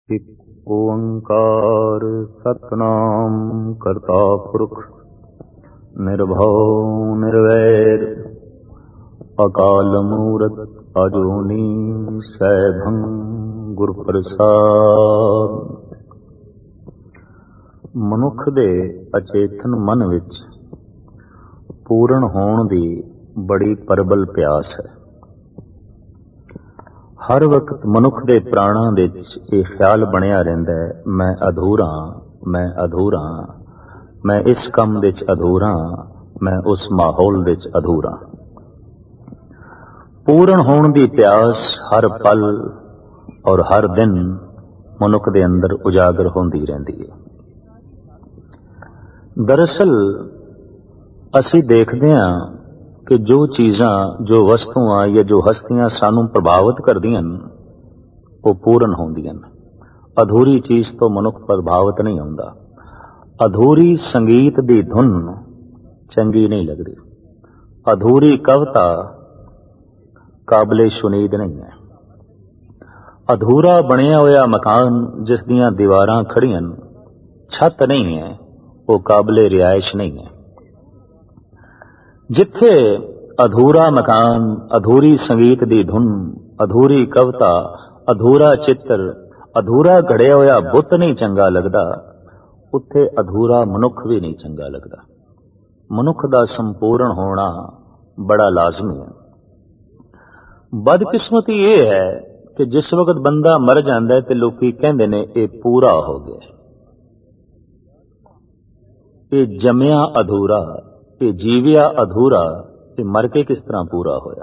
ਇੱਕ ਓੰਕਾਰ ਸਤਿਨਾਮ ਕਰਤਾ ਪੁਰਖ ਨਿਰਭਉ ਨਿਰਵੈਰ ਅਕਾਲ ਮੂਰਤ ਅਜੂਨੀ ਸੈਭੰ ਗੁਰ ਪ੍ਰਸਾਦ। ਮਨੁੱਖ ਦੇ ਅਚੇਤਨ ਮਨ ਵਿੱਚ ਪੂਰਨ ਹੋਣ ਦੀ ਬੜੀ ਪ੍ਰਬਲ ਪਿਆਸ ਹੈ। ਹਰ ਵਕਤ ਮਨੁੱਖ ਦੇ ਪ੍ਰਾਣਾਂ ਵਿੱਚ ਇਹ ਖਿਆਲ ਬਣਿਆ ਰਹਿੰਦਾ ਹੈ, ਮੈਂ ਅਧੂਰਾ, ਮੈਂ ਅਧੂਰਾ, ਮੈਂ ਇਸ ਕੰਮ ਵਿੱਚ ਅਧੂਰਾ, ਮੈਂ ਉਸ ਮਾਹੌਲ ਵਿੱਚ ਅਧੂਰਾ। ਪੂਰਨ ਹੋਣ ਦੀ ਪਿਆਸ ਹਰ ਪਲ ਔਰ ਹਰ ਦਿਨ ਮਨੁੱਖ ਦੇ ਅੰਦਰ ਉਜਾਗਰ ਹੁੰਦੀ ਰਹਿੰਦੀ ਹੈ। ਦਰਅਸਲ ਅਸੀਂ ਦੇਖਦੇ ਹਾਂ ਕਿ ਜੋ ਚੀਜ਼ਾਂ, ਜੋ ਵਸਤੂਆਂ ਜਾਂ ਜੋ ਹਸਤੀਆਂ ਸਾਨੂੰ ਪ੍ਰਭਾਵਿਤ ਕਰਦੀਆਂ ਹਨ ਉਹ ਪੂਰਨ ਹੁੰਦੀਆਂ ਹਨ। ਅਧੂਰੀ ਚੀਜ਼ ਤੋਂ ਮਨੁੱਖ ਪ੍ਰਭਾਵਿਤ ਨਹੀਂ ਹੁੰਦਾ। ਅਧੂਰੀ ਸੰਗੀਤ ਦੀ ਧੁਨ ਚੰਗੀ ਨਹੀਂ ਲੱਗਦੀ। ਅਧੂਰੀ ਕਵਿਤਾ ਕਾਬਲੇ ਸ਼ੁਨੀਦ ਨਹੀਂ ਹੈ। ਅਧੂਰਾ ਬਣਿਆ ਹੋਇਆ ਮਕਾਨ ਜਿਸ ਦੀਆਂ ਦੀਵਾਰਾਂ ਖੜੀਆਂ, ਛੱਤ ਨਹੀਂ ਹੈ, ਉਹ ਕਾਬਲੇ ਰਿਹਾਇਸ਼ ਨਹੀਂ ਹੈ। ਜਿੱਥੇ ਅਧੂਰਾ ਮਕਾਨ, ਅਧੂਰੀ ਸੰਗੀਤ ਦੀ ਧੁਨ, ਅਧੂਰੀ ਕਵਿਤਾ, ਅਧੂਰਾ ਚਿੱਤਰ, ਅਧੂਰਾ ਘੜਿਆ ਹੋਇਆ ਬੁੱਤ ਨਹੀਂ ਚੰਗਾ ਲੱਗਦਾ, ਉੱਥੇ ਅਧੂਰਾ ਮਨੁੱਖ ਵੀ ਨਹੀਂ ਚੰਗਾ ਲੱਗਦਾ। ਮਨੁੱਖ ਦਾ ਸੰਪੂਰਨ ਹੋਣਾ ਬੜਾ ਲਾਜ਼ਮੀ ਹੈ। ਬਦਕਿਸਮਤੀ ਇਹ ਹੈ ਕਿ ਜਿਸ ਵਕਤ ਬੰਦਾ ਮਰ ਜਾਂਦਾ ਤੇ ਲੋਕੀ ਕਹਿੰਦੇ ਨੇ ਇਹ ਪੂਰਾ ਹੋ ਗਿਆ, ਇਹ ਜੰਮਿਆ ਅਧੂਰਾ, ਇਹ ਜੀਵਿਆ ਅਧੂਰਾ, ਇਹ ਮਰ ਕੇ ਕਿਸ ਤਰ੍ਹਾਂ ਪੂਰਾ ਹੋਇਆ।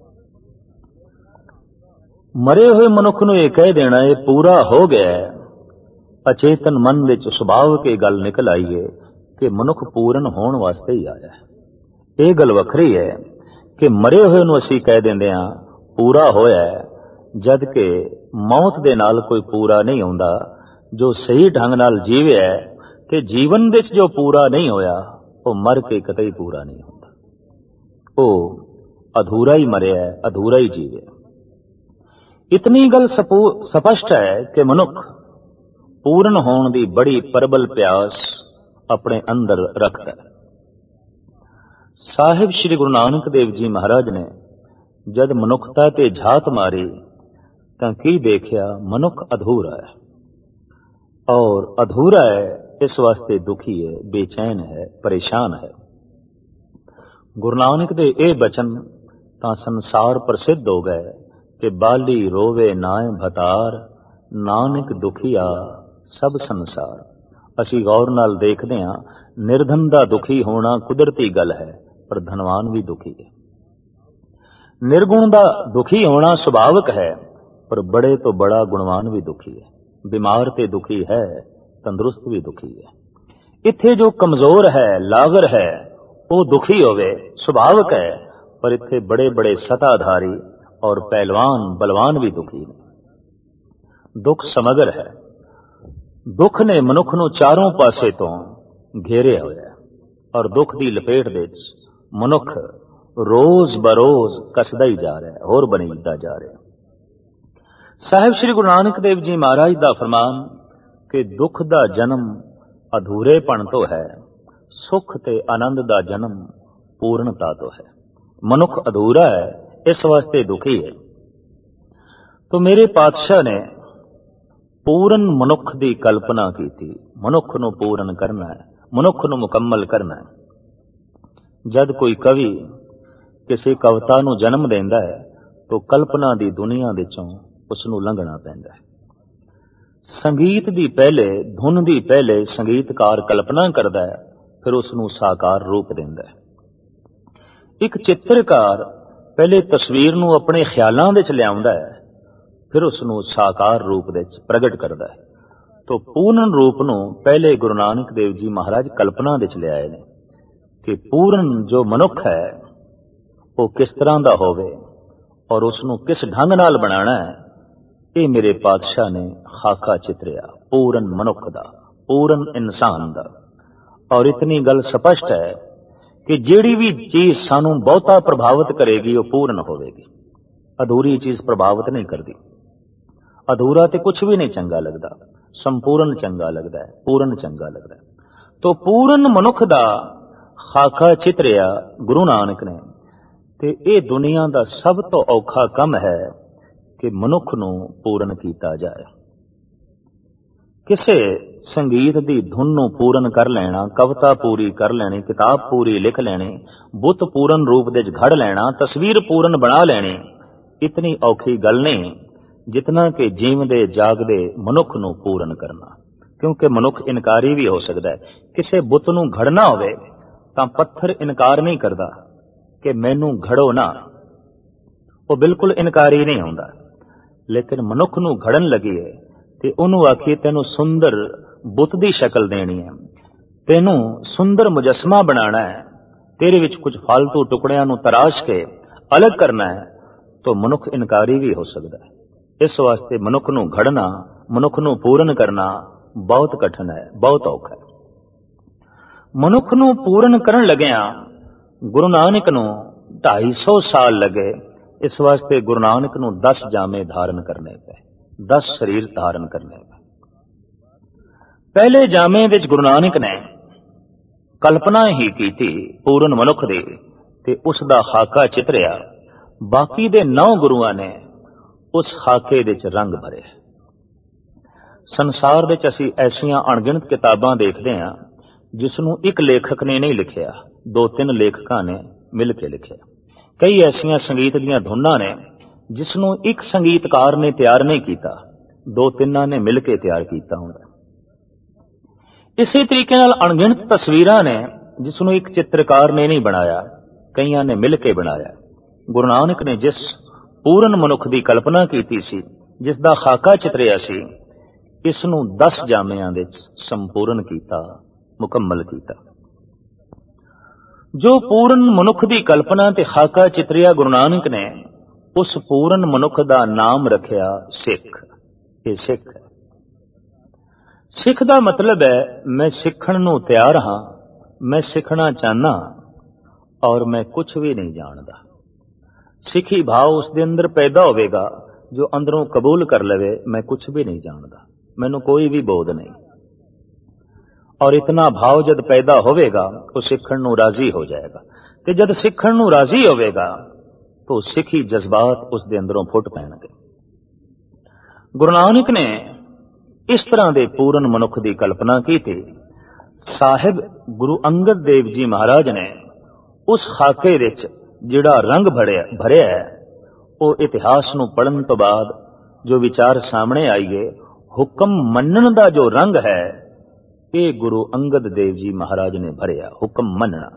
ਮਰੇ ਹੋਏ ਮਨੁੱਖ ਨੂੰ ਇਹ ਕਹਿ ਦੇਣਾ ਇਹ ਪੂਰਾ ਹੋ ਗਿਆ, ਅਚੇਤਨ ਮਨ ਵਿੱਚ ਸੁਭਾਵਿਕ ਇਹ ਗੱਲ ਨਿਕਲ ਆਈ ਹੈ ਕਿ ਮਨੁੱਖ ਪੂਰਨ ਹੋਣ ਵਾਸਤੇ ਹੀ ਆਇਆ ਹੈ। ਇਹ ਗੱਲ ਵੱਖਰੀ ਹੈ ਕਿ ਮਰੇ ਹੋਏ ਨੂੰ ਅਸੀਂ ਕਹਿ ਦਿੰਦੇ ਹਾਂ ਪੂਰਾ ਹੋਇਆ, ਜਦ ਕਿ ਮੌਤ ਦੇ ਨਾਲ ਕੋਈ ਪੂਰਾ ਨਹੀਂ ਹੁੰਦਾ। ਜੋ ਸਹੀ ਢੰਗ ਨਾਲ ਜੀਵਿਆ ਤੇ ਜੀਵਨ ਵਿੱਚ ਜੋ ਪੂਰਾ ਨਹੀਂ ਹੋਇਆ ਉਹ ਮਰ ਕੇ ਕਤਈ ਪੂਰਾ ਨਹੀਂ ਹੁੰਦਾ। ਉਹ ਅਧੂਰਾ ਹੀ ਮਰਿਆ, ਅਧੂਰਾ ਹੀ ਜੀਵਿਆ। ਇਤਨੀ ਗੱਲ ਸਪਸ਼ਟ ਹੈ ਕਿ ਮਨੁੱਖ ਪੂਰਨ ਹੋਣ ਦੀ ਬੜੀ ਪ੍ਰਬਲ ਪਿਆਸ ਆਪਣੇ ਅੰਦਰ ਰੱਖਦਾ ਹੈ। ਸਾਹਿਬ ਸ੍ਰੀ ਗੁਰੂ ਨਾਨਕ ਦੇਵ ਜੀ ਮਹਾਰਾਜ ਨੇ ਜਦ ਮਨੁੱਖਤਾ ਤੇ ਝਾਤ ਮਾਰੀ ਤਾਂ ਕੀ ਦੇਖਿਆ? ਮਨੁੱਖ ਅਧੂਰਾ ਹੈ, ਔਰ ਅਧੂਰਾ ਹੈ ਇਸ ਵਾਸਤੇ ਦੁਖੀ ਹੈ, ਬੇਚੈਨ ਹੈ, ਪਰੇਸ਼ਾਨ ਹੈ। ਗੁਰੂ ਨਾਨਕ ਦੇ ਇਹ ਬਚਨ ਤਾਂ ਸੰਸਾਰ ਪ੍ਰਸਿੱਧ ਹੋ ਗਏ ਕਿ ਬਾਲੀ ਰੋਵੇ ਨਾਏ ਭਤਾਰ, ਨਾਨਕ ਦੁਖੀਆ ਸਭ ਸੰਸਾਰ। ਅਸੀਂ ਗੌਰ ਨਾਲ ਦੇਖਦੇ ਹਾਂ, ਨਿਰਧਨ ਦਾ ਦੁਖੀ ਹੋਣਾ ਕੁਦਰਤੀ ਗੱਲ ਹੈ, ਪਰ ਧਨਵਾਨ ਵੀ ਦੁਖੀ ਹੈ। ਨਿਰਗੁਣ ਦਾ ਦੁਖੀ ਹੋਣਾ ਸੁਭਾਵਿਕ ਹੈ, ਪਰ ਬੜੇ ਤੋਂ ਬੜਾ ਗੁਣਵਾਨ ਵੀ ਦੁਖੀ ਹੈ। ਬਿਮਾਰ ਤੇ ਦੁਖੀ ਹੈ, ਤੰਦਰੁਸਤ ਵੀ ਦੁਖੀ ਹੈ। ਇੱਥੇ ਜੋ ਕਮਜ਼ੋਰ ਹੈ, ਲਾਗਰ ਹੈ, ਉਹ ਦੁਖੀ ਹੋਵੇ ਸੁਭਾਵਿਕ ਹੈ, ਪਰ ਇੱਥੇ ਬੜੇ ਬੜੇ ਸਤਾਧਾਰੀ ਔਰ ਪਹਿਲਵਾਨ ਬਲਵਾਨ ਵੀ ਦੁਖੀ ਨੇ। ਦੁੱਖ ਸਮਗਰ ਹੈ। ਦੁੱਖ ਨੇ ਮਨੁੱਖ ਨੂੰ ਚਾਰੋਂ ਪਾਸੇ ਤੋਂ ਘੇਰਿਆ ਹੋਇਆ, ਔਰ ਦੁੱਖ ਦੀ ਲਪੇਟ ਦੇ ਵਿੱਚ ਮਨੁੱਖ ਰੋਜ਼ ਬਰੋਜ਼ ਕੱਸਦਾ ਹੀ ਜਾ ਰਿਹਾ, ਹੋਰ ਬਣੀਦਾ ਜਾ ਰਿਹਾ। ਸਾਹਿਬ ਸ੍ਰੀ ਗੁਰੂ ਨਾਨਕ ਦੇਵ ਜੀ ਮਹਾਰਾਜ ਦਾ ਫਰਮਾਨ ਕਿ ਦੁੱਖ ਦਾ ਜਨਮ ਅਧੂਰੇਪਣ ਤੋਂ ਹੈ, ਸੁੱਖ ਤੇ ਆਨੰਦ ਦਾ ਜਨਮ ਪੂਰਨਤਾ ਤੋਂ ਹੈ। ਮਨੁੱਖ ਅਧੂਰਾ ਹੈ, ਇਸ ਵਾਸਤੇ ਦੁਖੀ ਹੈ। ਤੋ ਮੇਰੇ ਪਾਤਸ਼ਾਹ ਨੇ ਪੂਰਨ ਮਨੁੱਖ ਦੀ ਕਲਪਨਾ ਕੀਤੀ। ਮਨੁੱਖ ਨੂੰ ਪੂਰਨ ਕਰਨਾ ਹੈ, ਮਨੁੱਖ ਨੂੰ ਮੁਕੰਮਲ ਕਰਨਾ ਹੈ। ਜਦ ਕੋਈ ਕਵੀ ਕਿਸੇ ਕਵਿਤਾ ਨੂੰ ਜਨਮ ਦਿੰਦਾ ਹੈ ਤਾਂ ਕਲਪਨਾ ਦੀ ਦੁਨੀਆ ਵਿੱਚੋਂ ਉਸ ਨੂੰ ਲੰਘਣਾ ਪੈਂਦਾ ਹੈ। ਸੰਗੀਤ ਦੀ ਪਹਿਲੇ, ਧੁਨ ਦੀ ਪਹਿਲੇ ਸੰਗੀਤਕਾਰ ਕਲਪਨਾ ਕਰਦਾ ਹੈ, ਫਿਰ ਉਸ ਨੂੰ ਸਾਕਾਰ ਰੂਪ ਦਿੰਦਾ ਹੈ। ਇੱਕ ਚਿੱਤਰਕਾਰ ਪਹਿਲੇ ਤਸਵੀਰ ਨੂੰ ਆਪਣੇ ਖਿਆਲਾਂ ਵਿੱਚ ਲਿਆਉਂਦਾ ਹੈ, ਫਿਰ ਉਸ ਨੂੰ ਸਾਕਾਰ ਰੂਪ ਵਿੱਚ ਪ੍ਰਗਟ ਕਰਦਾ ਹੈ। ਤਾਂ ਪੂਰਨ ਰੂਪ ਨੂੰ ਪਹਿਲੇ ਗੁਰੂ ਨਾਨਕ ਦੇਵ ਜੀ ਮਹਾਰਾਜ ਕਲਪਨਾ ਵਿੱਚ ਲਿਆਏ ਨੇ ਕਿ ਪੂਰਨ ਜੋ ਮਨੁੱਖ ਹੈ ਉਹ ਕਿਸ ਤਰ੍ਹਾਂ ਦਾ ਹੋਵੇ ਔਰ ਉਸ ਨੂੰ ਕਿਸ ਢੰਗ ਨਾਲ ਬਣਾਉਣਾ ਹੈ। ਇਹ ਮੇਰੇ ਪਾਤਸ਼ਾਹ ਨੇ ਖਾਕਾ ਚਿਤਰਿਆ ਪੂਰਨ ਮਨੁੱਖ ਦਾ, ਪੂਰਨ ਇਨਸਾਨ ਦਾ। ਔਰ ਇਤਨੀ ਗੱਲ ਸਪਸ਼ਟ ਹੈ ਕਿ ਜਿਹੜੀ ਵੀ ਚੀਜ਼ ਸਾਨੂੰ ਬਹੁਤਾ ਪ੍ਰਭਾਵਿਤ ਕਰੇਗੀ ਉਹ ਪੂਰਨ ਹੋਵੇਗੀ, ਅਧੂਰੀ ਚੀਜ਼ ਪ੍ਰਭਾਵਿਤ ਨਹੀਂ ਕਰਦੀ। अधूरा तो कुछ भी नहीं चंगा लगता, संपूर्ण चंगा लगता है, पूर्ण चंगा लगता है। तो पूर्ण मनुख दा खाका चितरिया गुरु नानक ने, ते ये दुनिया का सब तो औखा काम है कि मनुख नूं पूर्ण कीता जाए। किसे संगीत दी धुन नूं पूर्ण कर लेना, कविता पूरी कर लेनी, किताब पूरी लिख लेनी, बुत पूर्ण रूप दे घड़ लेना, तस्वीर पूर्ण बना लेनी, इतनी औखी गल नहीं जितना कि जीवदे जागदे मनुख नूं पूर्ण करना। क्योंकि मनुख इनकारी भी हो सकता है। किसे बुत नूं घड़ना होवे तां पत्थर इनकार नहीं करता कि मैनू घड़ो ना, वो बिल्कुल इनकारी नहीं होंदा। लेकिन मनुख नूं घड़न लगी है ते उहनूं आखिए तैनूं सुंदर बुत दी शक्ल देनी है, तैनूं सुंदर मुजस्मा बनाना है, तेरे विच कुछ फालतू टुकड़ियां नूं तराश के अलग करना है, तो मनुख इनकारी भी हो सकता है। इस वास्ते मनुख नूं घड़ना, मनुख नूं पूर्ण करना बहुत कठिन है, बहुत औखा है। मनुख नूं पूर्ण करन लगिया गुरु नानक नूं 250 साल लगे। इस वास्ते गुरु नानक नूं 10 जामे धारण करने पे, 10 शरीर धारण करने पे। पहले जामे विच गुरु नानक ने कल्पना ही की थी पूर्ण मनुख दी ते उसदा खाका चितरिया। बाकी दे 9 गुरुआं ने उस खाके दे च रंग भरे। संसार दे च असीं ऐसियां अणगिणत किताबां देखदे हां जिसनूं एक लेखक ने नहीं लिखिया, 2-3 लेखकां ने मिल के लिखिया। कई ऐसियां संगीत दीयां धुनां ने जिसनूं एक संगीतकार ने तैयार नहीं कीता, 2-3 ने मिल के तैयार कीता हुंदा। इसी तरीके नाल अणगिणत तस्वीरां ने जिसनूं एक चित्रकार ने नहीं बनाया, कईयां ने मिल के बनाया। गुरु नानक ने जिस पूर्ण मनुख की कल्पना की सी, जिसदा खाका चितरिया सी, इसनूं 10 जामियां दे संपूर्ण कीता, मुकम्मल कीता। जो पूर्ण मनुख की कल्पना ते खाका चितरिया गुरु नानक ने, उस पूर्ण मनुख का नाम रखिया सिख। ये सिख है। सिख का मतलब है मैं सिखण नूं तैयार हाँ, मैं सिखना चाहना और मैं कुछ भी नहीं जानता। सिखी भाव उसके अंदर पैदा होवेगा जो अंदरों कबूल कर लवे मैं कुछ भी नहीं जानता, मैनू कोई भी बोध नहीं। और इतना भाव जद पैदा होवेगा तो सिखण नूं राजी हो जाएगा, ते जद सिखण नूं राजी होवेगा तो सिखी जज्बात उसके अंदरों फुट पैणगे। गुरु नानक ने इस तरह के पूर्ण मनुख की कल्पना की थी। साहिब गुरु अंगद देव जी महाराज ने उस खाके विच जिहड़ा रंग भरिया है, वो इतिहास नूं पढ़न तो बाद जो विचार सामने आईए, हुक्म मनण दा जो रंग है, ये गुरु अंगद देव जी महाराज ने भरिया। हुक्म मनना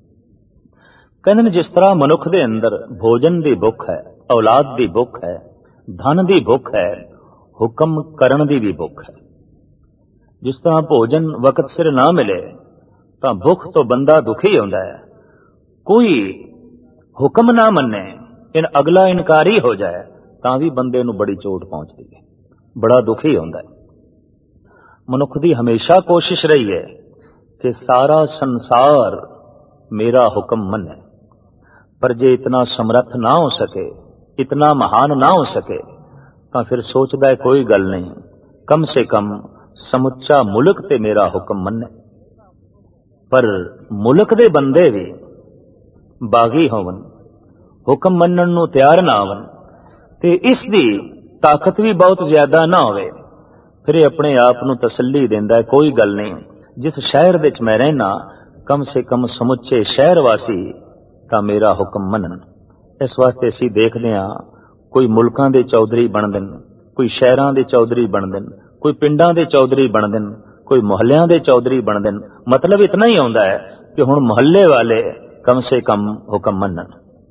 कहंदे जिस तरह मनुख दे अंदर भोजन दी भुख है, औलाद दी भुख है, धन दी भुख है, हुक्म करण दी भी भुख है। जिस तरह भोजन वक्त सिर ना मिले तो भुख तो बंदा दुखी होता है, कोई हुक्म ना मन्ने इन अगला इनकारी हो जाए तां भी बंदे नूं बड़ी चोट पहुंचती है, बड़ा दुखी होता है। मनुख दी हमेशा कोशिश रही है कि सारा संसार मेरा हुक्म मन्ने, पर जे इतना समर्थ ना हो सके, इतना महान ना हो सके, तो फिर सोचदा है कोई गल नहीं, कम से कम समुच्चा मुल्क ते मेरा हुक्म मन्ने। पर मुल्क दे बंदे भी बागी होवन, हुक्म मन्नण नूं तैयार ना होवन, ते इसदी ताकत भी बहुत ज्यादा ना होवे, फिर अपने आप नूं तसल्ली देंदा है कोई गल नहीं, जिस शहर विच मैं रहना कम से कम समुच्चे शहर वासी तां मेरा हुक्म मनन। इस वास्ते असीं देखदे हां कोई मुल्कां दे चौधरी बनदे न, कोई शहरां दे चौधरी बनदे न, कोई पिंडां दे चौधरी बनदे न, कोई मुहल्लियां दे चौधरी बनदे न। मतलब इतना ही होंदा है कि हुण मुहल्ले वाले कम से कम हुक्म मनन।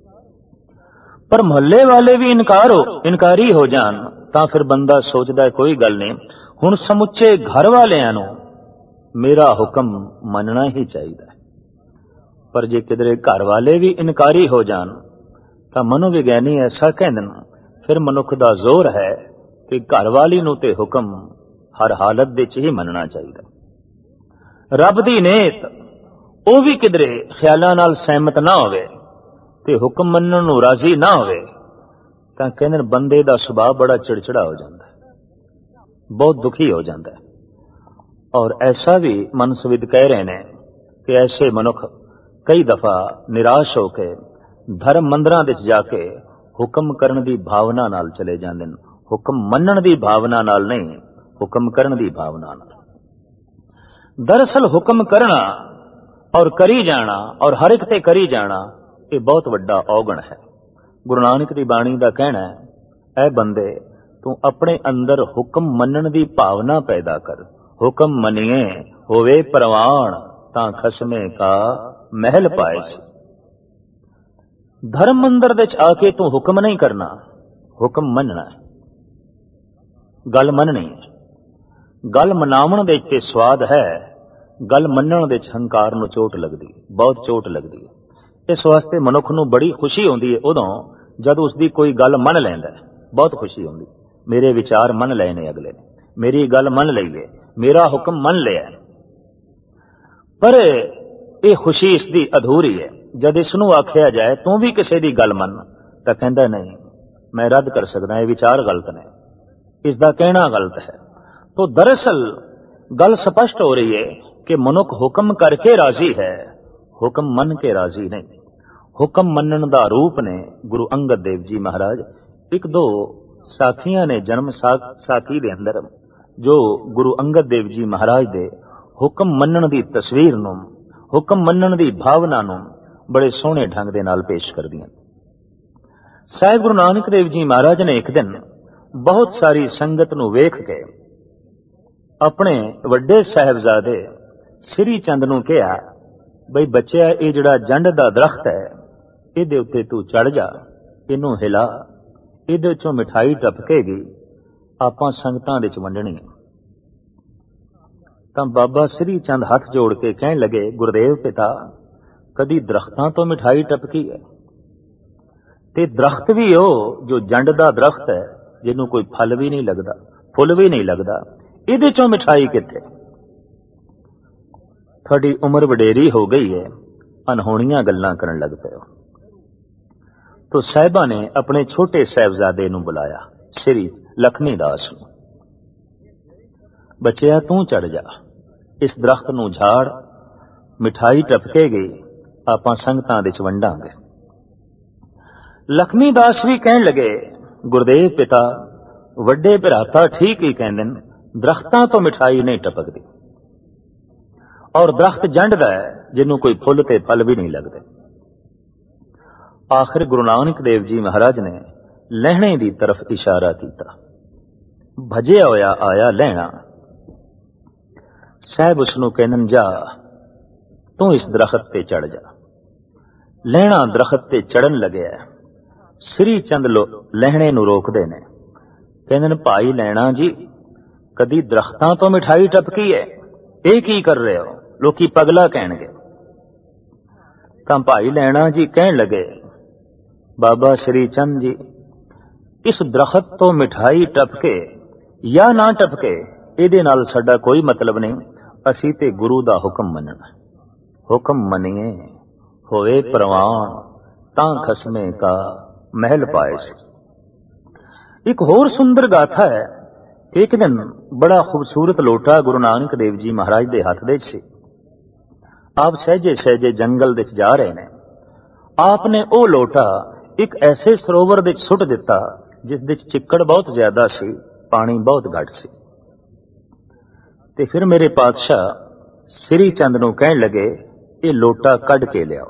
पर मुहल्ले वाले भी इनकारी हो जान तां फिर बंदा सोचदा है कोई गल नहीं, हुण समुच्चे घर वालियां नूं मेरा हुक्म मनना ही चाहिए। पर जे किधरे घर वाले भी इनकारी हो जान तां मनोविग्यानी ऐसा कहंदे न, फिर मनुख दा जोर है कि घर वाली नूं ते हुक्म हर हालत विच ही मनना चाहिए। रब दी नेत वो भी किधरे ख्यालां नाल सहमत ना होवे ते हुक्म मनण नूं राजी ना होवे तां कहंदे न बंदे दा सुभाव बड़ा चिड़चिड़ा हो जांदा है। बहुत दुखी हो जाता है। और ऐसा भी मनसविद कह रहे हैं कि ऐसे मनुख कई दफा निराश होके धर्म मंदिरां विच जाके हुक्म करन दी भावना नाल चले जांदे ने, हुक्म मनण दी भावना नाल नहीं, हुक्म करन दी भावना नाल। दरअसल हुक्म करना और करी जाना और हर एक ते करी जाना ये बहुत वड्डा औगण है। गुरु नानक दी बाणी दा कहना है, ऐ बंदे तू अपने अंदर हुक्म मनण दी भावना पैदा कर। हुक्म मनिए होवे परवान तां खसमे का महल पाए। धर्म मंदिर दे आके तू हुक्म नहीं करना, हुक्म मनना है, गल मननी है। गल मनावण दे ते स्वाद है, गल मनण दे हंकार नूं चोट लगदी, बहुत चोट लगदी है। इस वास्ते मनुख नूं बड़ी खुशी होंदी है उदों जद उसदी कोई गल मन लैंदा है, बहुत खुशी होंदी। मेरे विचार मन लए ने अगले ने, मेरी गल मन लई है, मेरा हुक्म मन लिया। पर यह खुशी इसकी अधूरी है। जद इसनूं आखिया जाए तू भी किसी की गल मन, तो कहता नहीं मैं रद्द कर सकदा, ये विचार गलत ने, इसका कहना गलत है। तो दरअसल गल स्पष्ट हो रही है कि मनुख हुक्म करके राजी है, हुक्म मन के राजी नहीं। हुक्म मनण दा रूप ने गुरु अंगद देव जी महाराज एक दो साखियां ने जन्म साखी दे अंदर जो गुरु अंगद देव जी महाराज दे हुक्म मनण दी तस्वीर नूं, हुक्म मनण दी भावना नूं बड़े सोहणे ढंग दे नाल पेश कर दियां। साहिब गुरु नानक देव जी महाराज ने एक दिन बहुत सारी संगत नूं वेख के अपने वड्डे साहिबजादे श्री चंद नूं कहा, बई बच्चिया ये जिहड़ा जंड दा दरख्त है इहदे उत्ते तू चढ़ जा, इनू हिला, इहदे चों मिठाई टपकेगी, आपां संगतां दे च वंडणी है। तां बाबा श्री चंद हथ जोड़ के कहण लगे, गुरदेव पिता कदी दरख्तां तो मिठाई टपकी है? ते दरख्त भी हो जो जंड दा दरख्त है, जिन्हों कोई फल भी नहीं लगता, फुल भी नहीं लगता, इहदे चों मिठाई कित्थे? थोड़ी उम्र वडेरी हो गई है, अनहोणियां गल्लां करन लग पए। तो साहिबा ने अपने छोटे साहिबजादे नूं बुलाया, श्री लखमी दास नूं। बच्चिया तू चढ़ जा, इस दरख्त नूं झाड़, मिठाई टपकेगी, आपां संगतां दे च वंडांगे। लखमी दास भी कहण लगे, गुरदेव पिता वड्डे भराता ठीक ही कहंदे ने, दरख्तां तो मिठाई नहीं टपकदी, और दरख्त जंड दा है जिन्हों कोई फुल ते फल भी नहीं लगते। आखिर गुरु नानक देव जी महाराज ने लहणे दी तरफ इशारा किया, भजिया होया आया लहणा। साहब उसनूं कहन, जा तू इस दरख्त ते चढ़ जा। लहणा दरख्त ते चढ़न लगे। श्री चंद लहणे नूं रोकदे ने, कहंदे भाई लहणा जी कदी दरख्तां तो मिठाई टपकी है, ये की कर रहे हो, लोकी पगला कहणगे। तां भाई लहणा जी कहण लगे, बाबा श्री चंद जी इस दरख्त तो मिठाई टपके या ना टपके इहदे नाल साडा कोई मतलब नहीं, असीं ते गुरु दा हुक्म मनना। हुक्म मनिए होवे परवान तां खसमे का महल पाए। एक होर सुंदर गाथा है। एक दिन बड़ा खूबसूरत लोटा गुरु नानक देव जी महाराज दे हथ दे सी। आप सहजे सहजे जंगल दे जा रहे ने, आपने ओ लोटा एक ऐसे सरोवर दे सुट दिता जिस दे चिक्कड़ बहुत ज्यादा सी, पानी बहुत घट सी। ते फिर मेरे पातशाह श्री चंद नूं कहण लगे, ये लोटा कढ के लियाओ।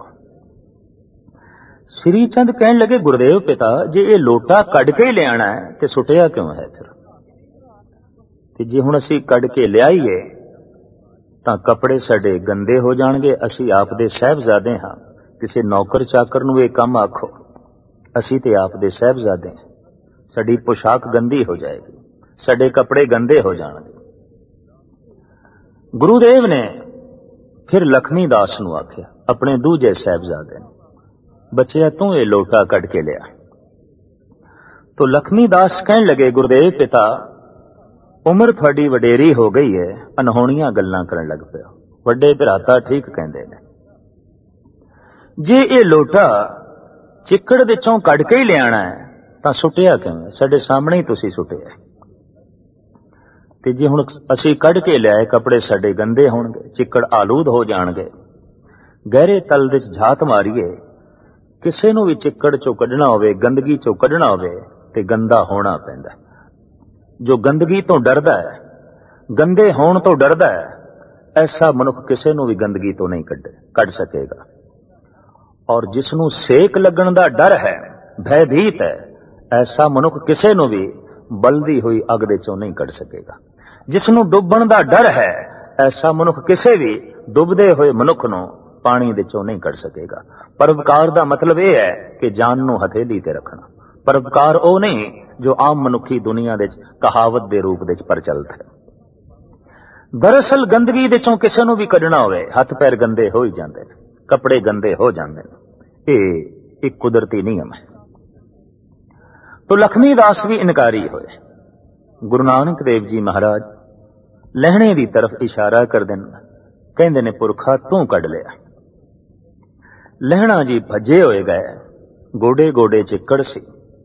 श्री चंद कहण लगे, गुरदेव पिता जे ये लोटा कढ के लियाना है ते सुटिया क्यों है? फिर ते जे हुण असीं कढ के लियाईए तां कपड़े साडे गंदे हो जाणगे। असीं आप दे साहिबजादे हां, किसी नौकर चाकर नूं ये काम आखो, असीं ते आप दे साहिबजादे हां, साडी पोशाक गंदी हो जाएगी, साडे कपड़े गंदे हो जाणगे। गुरुदेव ने फिर लखमी दास नूं आख्या, अपने दूजे साहिबजादे ने, बच्चिया तू ये लोटा कढ के लिया। तो लखमी दास कहण लगे, गुरुदेव पिता उम्र थोड़ी वडेरी हो गई है, अनहोणियां गल्लां करन लग पिया। वड्डे भराता ठीक कहंदे ने, जे ये लोटा चिक्कड़ दे चों कढ के ही लियाना है तां सुटिया किवें? साडे सामने ही तुसीं सुटिया। ਤੇ ਜੇ ਹੁਣ ਅਸੀਂ ਕੱਢ ਕੇ ਲਿਆਏ ਕੱਪੜੇ ਸਾਡੇ ਗੰਦੇ ਹੋਣਗੇ, ਚਿੱਕੜ ਆਲੂਦ ਹੋ ਜਾਣਗੇ। ਗਹਿਰੇ ਤਲ ਦੇ ਝਾਤ ਮਾਰੀਏ, ਕਿਸੇ ਨੂੰ ਵੀ ਚਿੱਕੜ ਚੋਂ ਕੱਢਣਾ ਹੋਵੇ, ਗੰਦਗੀ ਚੋਂ ਕੱਢਣਾ ਹੋਵੇ ਤੇ ਗੰਦਾ ਹੋਣਾ ਪੈਂਦਾ। ਜੋ ਗੰਦਗੀ ਤੋਂ ਡਰਦਾ ਹੈ, ਗੰਦੇ ਹੋਣ ਤੋਂ ਡਰਦਾ ਹੈ, ਐਸਾ ਮਨੁੱਖ ਕਿਸੇ ਨੂੰ ਵੀ ਗੰਦਗੀ ਤੋਂ ਨਹੀਂ ਕੱਢ ਸਕੇਗਾ। ਔਰ ਜਿਸ ਨੂੰ ਸੇਕ ਲੱਗਣ ਦਾ ਡਰ ਹੈ, ਭੈਭੀਤ ਹੈ, ਐਸਾ ਮਨੁੱਖ ਕਿਸੇ ਨੂੰ ਵੀ ਬਲਦੀ ਹੋਈ ਅੱਗ ਦੇ ਚੋਂ ਨਹੀਂ ਕੱਢ ਸਕੇਗਾ। ਜਿਸ ਨੂੰ ਡੁੱਬਣ ਦਾ ਡਰ ਹੈ, ਐਸਾ ਮਨੁੱਖ ਕਿਸੇ ਵੀ ਡੁੱਬਦੇ ਹੋਏ ਮਨੁੱਖ ਨੂੰ ਪਾਣੀ ਦੇ ਚੋਂ ਨਹੀਂ ਕੱਢ ਸਕੇਗਾ। ਪਰਉਪਕਾਰ ਦਾ ਮਤਲਬ ਇਹ ਹੈ ਕਿ ਜਾਨ ਨੂੰ ਹਥੇਲੀ ਤੇ ਰੱਖਣਾ। ਪਰਉਪਕਾਰ ਉਹ ਨਹੀਂ ਜੋ ਆਮ ਮਨੁੱਖੀ ਦੁਨੀਆ ਦੇ ਕਹਾਵਤ ਦੇ ਰੂਪ ਵਿੱਚ ਪ੍ਰਚਲਿਤ ਹੈ। ਦਰਅਸਲ ਗੰਦਗੀ ਦੇ ਚੋਂ ਕਿਸੇ ਨੂੰ ਵੀ ਕੱਢਣਾ ਹੋਵੇ, ਹੱਥ ਪੈਰ ਗੰਦੇ ਹੋ ਹੀ ਜਾਂਦੇ ਨੇ, ਕੱਪੜੇ ਗੰਦੇ ਹੋ ਜਾਂਦੇ ਨੇ। ਇਹ ਇੱਕ ਕੁਦਰਤੀ ਨਿਯਮ ਹੈ। ਤੋ ਲਖਮੀ ਦਾਸ ਵੀ ਇਨਕਾਰੀ ਹੋਏ। ਗੁਰੂ ਨਾਨਕ ਦੇਵ ਜੀ ਮਹਾਰਾਜ ਲਹਿਣੇ ਦੀ ਤਰਫ ਇਸ਼ਾਰਾ ਕਰਦੇ ਨੇ, ਕਹਿੰਦੇ ਨੇ ਪੁਰਖਾ ਤੂੰ ਕੱਢ ਲਿਆ। ਲਹਿਣਾ ਜੀ ਭੱਜੇ ਹੋਏ ਗਏ, ਗੋਡੇ ਗੋਡੇ ਚਿੱਕੜ ਸੀ।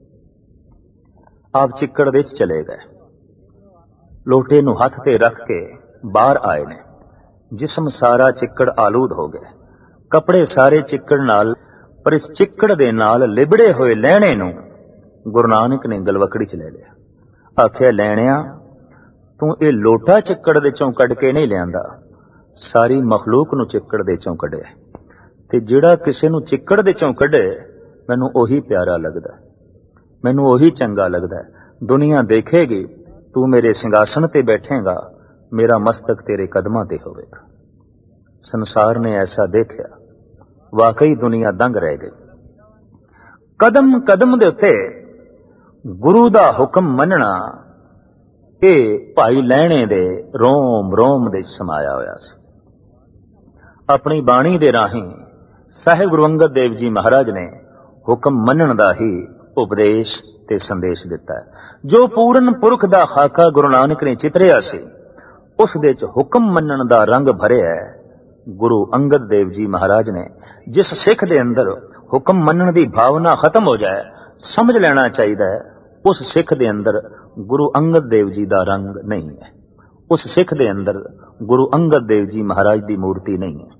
ਆਪ ਚਿੱਕੜ ਵਿੱਚ ਚਲੇ ਗਏ, ਲੋਟੇ ਨੂੰ ਹੱਥ ਤੇ ਰੱਖ ਕੇ ਬਾਹਰ ਆਏ ਨੇ। ਜਿਸਮ ਸਾਰਾ ਚਿੱਕੜ ਆਲੂਦ ਹੋ ਗਿਆ, ਕੱਪੜੇ ਸਾਰੇ ਚਿੱਕੜ ਨਾਲ, ਪਰ ਇਸ ਚਿੱਕੜ ਦੇ ਨਾਲ ਲਿਬੜੇ ਹੋਏ ਲਹਿਣੇ ਨੂੰ ਗੁਰੂ ਨਾਨਕ ਨੇ ਗਲਵਕੜੀ ਚ ਲੈ ਲਿਆ। ਆਖਿਆ, ਲੈਣਿਆ ਤੂੰ ਇਹ ਲੋਟਾ ਚਿੱਕੜ ਦੇ ਚੋਂ ਕੱਢ ਕੇ ਨਹੀਂ ਲਿਆਂਦਾ, ਸਾਰੀ ਮਖਲੂਕ ਨੂੰ ਚਿੱਕੜ ਦੇ ਚੋਂ ਕੱਢਿਆ। ਤੇ ਜਿਹੜਾ ਕਿਸੇ ਨੂੰ ਚਿੱਕੜ ਦੇ ਚੋਂ ਕੱਢੇ, ਮੈਨੂੰ ਉਹੀ ਪਿਆਰਾ ਲੱਗਦਾ, ਮੈਨੂੰ ਉਹੀ ਚੰਗਾ ਲੱਗਦਾ। ਦੁਨੀਆ ਦੇਖੇਗੀ ਤੂੰ ਮੇਰੇ ਸਿੰਘਾਸਣ ਤੇ ਬੈਠੇਗਾ, ਮੇਰਾ ਮਸਤਕ ਤੇਰੇ ਕਦਮਾਂ ਤੇ ਹੋਵੇਗਾ। ਸੰਸਾਰ ਨੇ ਐਸਾ ਦੇਖਿਆ, ਵਾਕਈ ਦੁਨੀਆ ਦੰਗ ਰਹਿ ਗਈ। ਕਦਮ ਕਦਮ ਦੇ ਉੱਤੇ ਗੁਰੂ ਦਾ ਹੁਕਮ ਮੰਨਣਾ, ਇਹ ਭਾਈ ਲਹਿਣੇ ਦੇ ਰੋਮ ਰੋਮ ਦੇ ਸਮਾਇਆ ਹੋਇਆ ਸੀ। ਆਪਣੀ ਬਾਣੀ ਦੇ ਰਾਹੀਂ ਸਾਹਿਬ ਗੁਰੂ ਅੰਗਦ ਦੇਵ ਜੀ ਮਹਾਰਾਜ ਨੇ ਹੁਕਮ ਮੰਨਣ ਦਾ ਹੀ ਉਪਦੇਸ਼ ਤੇ ਸੰਦੇਸ਼ ਦਿੱਤਾ ਹੈ। ਜੋ ਪੂਰਨ ਪੁਰਖ ਦਾ ਖਾਕਾ ਗੁਰੂ ਨਾਨਕ ਨੇ ਚਿਤਰਿਆ ਸੀ, ਉਸ ਦੇ ਚ ਹੁਕਮ ਮੰਨਣ ਦਾ ਰੰਗ ਭਰਿਆ ਹੈ ਗੁਰੂ ਅੰਗਦ ਦੇਵ ਜੀ ਮਹਾਰਾਜ ਨੇ। ਜਿਸ ਸਿੱਖ ਦੇ ਅੰਦਰ ਹੁਕਮ ਮੰਨਣ ਦੀ ਭਾਵਨਾ ਖਤਮ ਹੋ ਜਾਏ, ਸਮਝ ਲੈਣਾ ਚਾਹੀਦਾ ਹੈ ਉਸ ਸਿੱਖ ਦੇ ਅੰਦਰ ਗੁਰੂ ਅੰਗਦ ਦੇਵ ਜੀ ਦਾ ਰੰਗ ਨਹੀਂ ਹੈ, ਉਸ ਸਿੱਖ ਦੇ ਅੰਦਰ ਗੁਰੂ ਅੰਗਦ ਦੇਵ ਜੀ ਮਹਾਰਾਜ ਦੀ ਮੂਰਤੀ ਨਹੀਂ ਹੈ।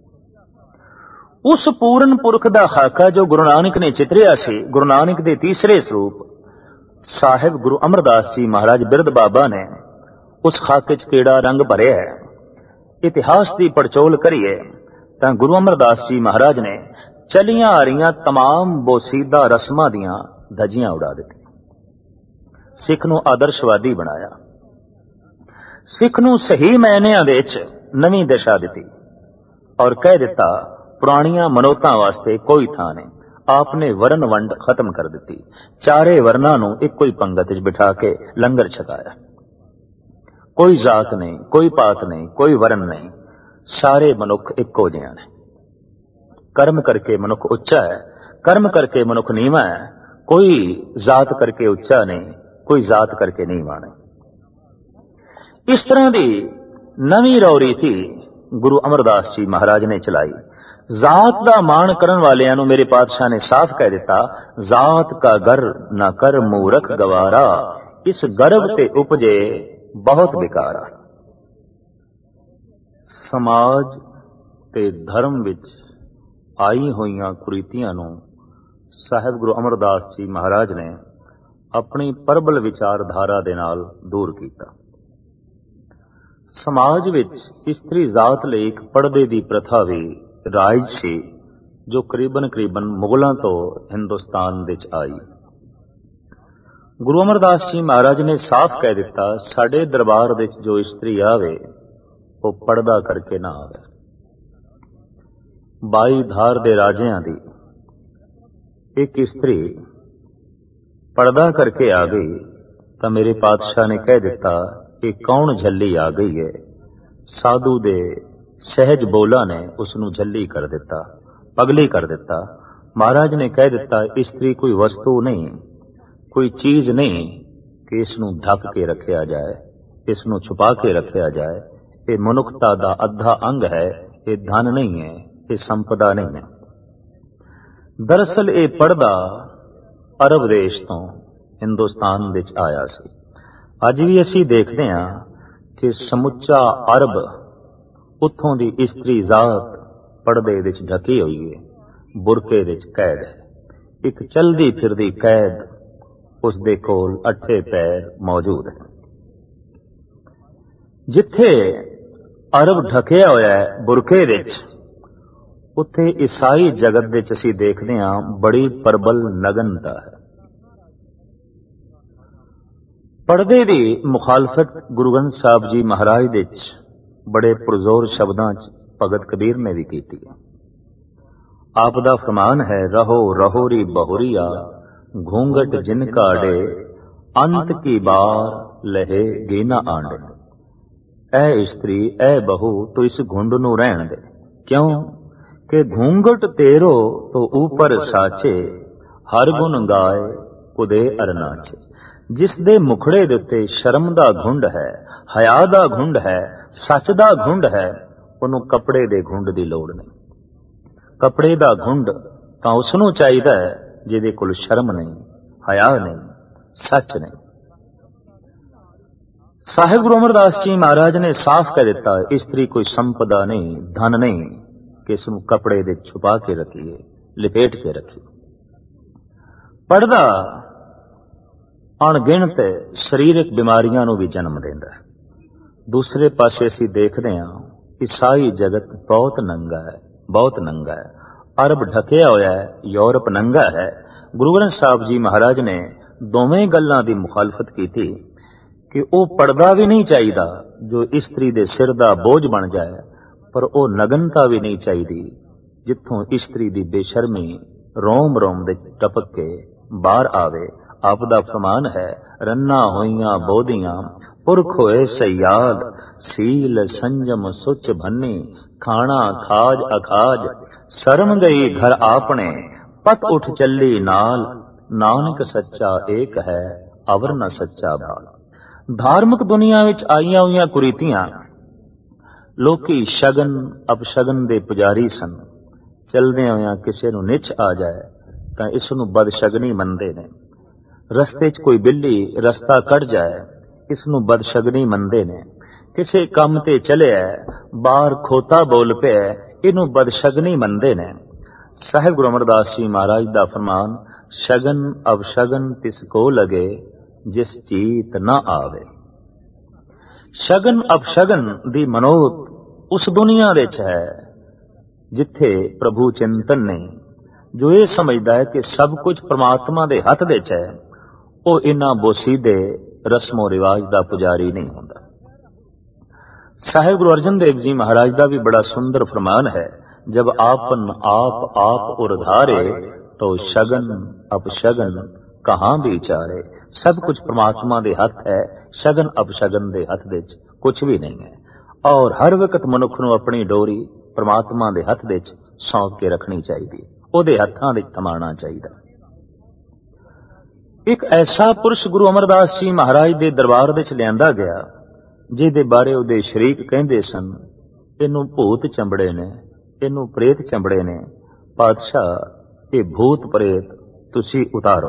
ਉਸ ਪੂਰਨ ਪੁਰਖ ਦਾ ਖਾਕਾ ਜੋ ਗੁਰੂ ਨਾਨਕ ਨੇ ਚਿਤਰਿਆ ਸੀ, ਗੁਰੂ ਨਾਨਕ ਦੇ ਤੀਸਰੇ ਸਰੂਪ ਸਾਹਿਬ ਗੁਰੂ ਅਮਰਦਾਸ ਜੀ ਮਹਾਰਾਜ ਬਿਰਧ ਬਾਬਾ ਨੇ ਉਸ ਖਾਕੇ 'ਚ ਕਿਹੜਾ ਰੰਗ ਭਰਿਆ ਹੈ। ਇਤਿਹਾਸ ਦੀ ਪੜਚੋਲ ਕਰੀਏ ਤਾਂ ਗੁਰੂ ਅਮਰਦਾਸ ਜੀ ਮਹਾਰਾਜ ਨੇ ਚਲੀਆਂ ਆ ਰਹੀਆਂ तमाम ਬੋਸੀਦਾ ਰਸਮਾਂ ਦੀਆਂ ਧੱਜੀਆਂ ਉਡਾ ਦਿੱਤੀਆਂ। ਸਿੱਖ ਨੂੰ ਆਦਰਸ਼ਵਾਦੀ ਬਣਾਇਆ, ਸਿੱਖ ਨੂੰ ਸਹੀ ਮਾਇਨਿਆਂ ਦੇ ਵਿੱਚ ਨਵੀਂ ਦਿਸ਼ਾ ਦਿੱਤੀ ਔਰ ਕਹਿ ਦਿੱਤਾ ਪੁਰਾਣੀਆਂ ਮਨੋਤਾਂ ਵਾਸਤੇ ਕੋਈ ਥਾਂ ਨਹੀਂ। ਆਪ ਨੇ ਵਰਨ ਵੰਡ ਖਤਮ ਕਰ ਦਿੱਤੀ, ਚਾਰੇ ਵਰਨਾਂ ਨੂੰ ਇੱਕੋ ਹੀ ਪੰਗਤ ਵਿੱਚ ਬਿਠਾ ਕੇ ਲੰਗਰ ਛਕਾਇਆ। ਕੋਈ ਜ਼ਾਤ ਨਹੀਂ, ਕੋਈ ਪਾਤ ਨਹੀਂ, ਕੋਈ ਵਰਨ ਨਹੀਂ, ਸਾਰੇ ਮਨੁੱਖ ਇੱਕੋ ਜਿਹੇ ਨੇ। ਕਰਮ ਕਰਕੇ ਮਨੁੱਖ ਉੱਚਾ ਹੈ, ਕਰਮ ਕਰਕੇ ਮਨੁੱਖ ਨੀਵਾਂ ਹੈ। ਕੋਈ ਜ਼ਾਤ ਕਰਕੇ ਉੱਚਾ ਨਹੀਂ, ਕੋਈ ਜ਼ਾਤ ਕਰਕੇ ਨੀਵਾਂ ਨਹੀਂ। ਇਸ ਤਰ੍ਹਾਂ ਦੀ ਨਵੀਂ ਰੌ-ਰੀਤੀ ਗੁਰੂ ਅਮਰਦਾਸ ਜੀ ਮਹਾਰਾਜ ਨੇ ਚਲਾਈ। ਜ਼ਾਤ ਦਾ ਮਾਣ ਕਰਨ ਵਾਲਿਆਂ ਨੂੰ ਮੇਰੇ ਪਾਤਸ਼ਾਹ ਨੇ ਸਾਫ਼ ਕਹਿ ਦਿੱਤਾ, ਜ਼ਾਤ ਕਾ ਗਰ ਨਾ ਕਰ ਮੂਰਖ ਗਵਾਰਾ, ਇਸ ਗਰਭ ਤੇ ਉਪਜੇ ਬਹੁਤ ਬਿਕਾਰਾ। ਸਮਾਜ ਤੇ ਧਰਮ ਵਿੱਚ ਆਈ ਹੋਈਆਂ ਕੁਰੀਤੀਆਂ ਨੂੰ ਸਾਹਿਬ ਗੁਰੂ ਅਮਰਦਾਸ ਜੀ ਮਹਾਰਾਜ ਨੇ ਆਪਣੀ ਪ੍ਰਬਲ ਵਿਚਾਰਧਾਰਾ ਦੇ ਨਾਲ ਦੂਰ ਕੀਤਾ। ਸਮਾਜ ਵਿੱਚ ਇਸਤਰੀ ਜ਼ਾਤ ਲਈ ਇੱਕ ਪਰਦੇ ਦੀ ਪ੍ਰਥਾ ਵੀ ਰਾਜ ਸੀ, ਜੋ ਕਰੀਬਨ ਮੁਗਲਾਂ ਤੋਂ ਹਿੰਦੁਸਤਾਨ ਵਿੱਚ ਆਈ। ਗੁਰੂ ਅਮਰਦਾਸ ਜੀ ਮਹਾਰਾਜ ਨੇ ਸਾਫ਼ ਕਹਿ ਦਿੱਤਾ, ਸਾਡੇ ਦਰਬਾਰ ਵਿੱਚ ਜੋ ਇਸਤਰੀ ਆਵੇ ਉਹ ਪਰਦਾ ਕਰਕੇ ਨਾ ਆਵੇ। 22 ਧਾਰ ਦੇ ਰਾਜਿਆਂ ਦੀ ਇੱਕ ਇਸਤਰੀ ਪਰਦਾ ਕਰਕੇ ਆ ਗਈ ਤਾਂ ਮੇਰੇ ਪਾਤਸ਼ਾਹ ਨੇ ਕਹਿ ਦਿੱਤਾ, ਇਹ ਕੌਣ ਝੱਲੀ ਆ ਗਈ ਹੈ। ਸਾਧੂ ਦੇ ਸਹਿਜ ਬੋਲਾ ਨੇ ਉਸ ਨੂੰ ਝੱਲੀ ਕਰ ਦਿੱਤਾ, ਪਗਲੀ ਕਰ ਦਿੱਤਾ। ਮਹਾਰਾਜ ਨੇ ਕਹਿ ਦਿੱਤਾ, ਇਸਤਰੀ ਕੋਈ ਵਸਤੂ ਨਹੀਂ, ਕੋਈ ਚੀਜ਼ ਨਹੀਂ ਕਿ ਇਸ ਨੂੰ ਢੱਕ ਕੇ ਰੱਖਿਆ ਜਾਏ, ਇਸ ਨੂੰ ਛੁਪਾ ਕੇ ਰੱਖਿਆ ਜਾਏ। ਇਹ ਮਨੁੱਖਤਾ ਦਾ ਅੱਧਾ ਅੰਗ ਹੈ, ਇਹ ਧਨ ਨਹੀਂ ਹੈ, ਇਹ ਸੰਪਦਾ ਨਹੀਂ ਹੈ। ਦਰਅਸਲ ਇਹ ਪਰਦਾ ਅਰਬ ਦੇਸ਼ ਤੋਂ ਹਿੰਦੁਸਤਾਨ ਵਿੱਚ ਆਇਆ ਸੀ। ਅੱਜ ਵੀ ਅਸੀਂ ਦੇਖਦੇ ਹਾਂ कि समुचा अरब उत्थों दी इस्त्री जात पर्दे विच ढकी हुई है, बुरके विच कैद है। एक चलदी फिरदी कैद उसदे कोल 8 पैर मौजूद है। जिथे अरब ढकिया होया है बुरके विच, उत्थे ईसाई जगत विच असीं देखदे हां बड़ी प्रबल नगनता है। पर्दे दी मुखालफत गुरु ग्रंथ साहब जी महाराज दे बड़े पुरजोर शब्दां च भगत कबीर ने भी कीती है। आप दा फरमान है, रहो रहोरी बहुरिया घूंघट जिन काड़े अंत की बार लहे गीना आंडे। ऐ स्त्री ऐ बहू तो इस घुंड नूं रहण दे, क्यों कि घूंघट तेरो तो ऊपर साचे, हर गुण गाए कुदे अरनाचे। जिस दे मुखड़े दे उत्ते शर्म दा घुंड है, हया दा घुंड है, सच दा घुंड है, उन्हों कपड़े दे घुंड दी लोड़ नहीं। कपड़े दा घुंड तां उसनूं चाहीदा है जिहदे कोल शर्म नहीं, हया नहीं, सच नहीं। साहिब गुरु अमरदास जी महाराज ने साफ कह दिता, स्त्री कोई संपदा नहीं, धन नहीं कि इसनूं कपड़े दे छुपा के रखिए, लपेट के रखिए। पर्दा अणगिणत शरीरक बीमारियां नूं भी जन्म देंदा है। दूसरे पासे असीं देखदे हां ईसाई जगत बहुत नंगा है, बहुत नंगा है। अरब ढकिया होया है, यूरोप नंगा है। गुरु ग्रंथ साहब जी महाराज ने दोवें गल्लां दी मुखालफत कीती कि वो पर्दा भी नहीं चाहिदा जो इस्त्री दे सिर दा बोझ बन जाए, पर वो नगनता भी नहीं चाहिदी जिथों इस्त्री दी बेशर्मी रोम रोम दे टपक के बाहर आवे। आप दा फरमान है, रन्ना होइयां बोधियां पुरख होए सयाद, सील संजम सुच भन्नी खाना खाज अखाज, शर्म गई घर आपने पत उठ चली नाल, नानक सच्चा एक है अवर न सच्चा बाल। धार्मिक दुनिया विच आईयां हुईयां कुरीतियां, लोकी शगन अपशगन दे पुजारी सन। चलदे होइयां किसे नूं निच आ जाए तां इस नूं बदशगनी मनदे ने। रस्ते च कोई बिल्ली रस्ता कट जाए, इसनूं बदशगनी मनदे ने। किसे काम ते चलिया बाहर खोता बोल पे, इनू बदशगनी मनदे ने। साहिब गुरु अमरदास जी महाराज दा फरमान, शगन अवशगन तिसको लगे जिस चीत न आवे। शगन अपशगन दी मनोत उस दुनिया दे च है जिथे प्रभु चिंतन नहीं, जो ये समझदा है कि सब कुछ परमात्मा दे हथ दे च है, वो इन्हां बोसीदे रस्मो रिवाज दा पुजारी नहीं होंदा। साहिब गुरु अर्जन देव जी महाराज दा भी बड़ा सुंदर फरमान है, जब आपन आप उधारे तो शगन अपशगन कहां विचारे। सब कुछ परमात्मा दे हथ है, शगन अपशगन दे हथ दे कुछ भी नहीं है। और हर वक्त मनुख नूं अपनी डोरी परमात्मा दे हथ दे सौंप के रखनी चाहिए, ओदे हत्थां दे थमाना चाहिए। एक ऐसा पुरुष गुरु अमरदास जी महाराज दे दरबार दे च लियांदा गया, जिहदे बारे उहदे शरीक कहंदे सन, इनू भूत चंबड़े ने, इनू प्रेत चंबड़े ने। पातशाह ये भूत प्रेत तुसी उतारो।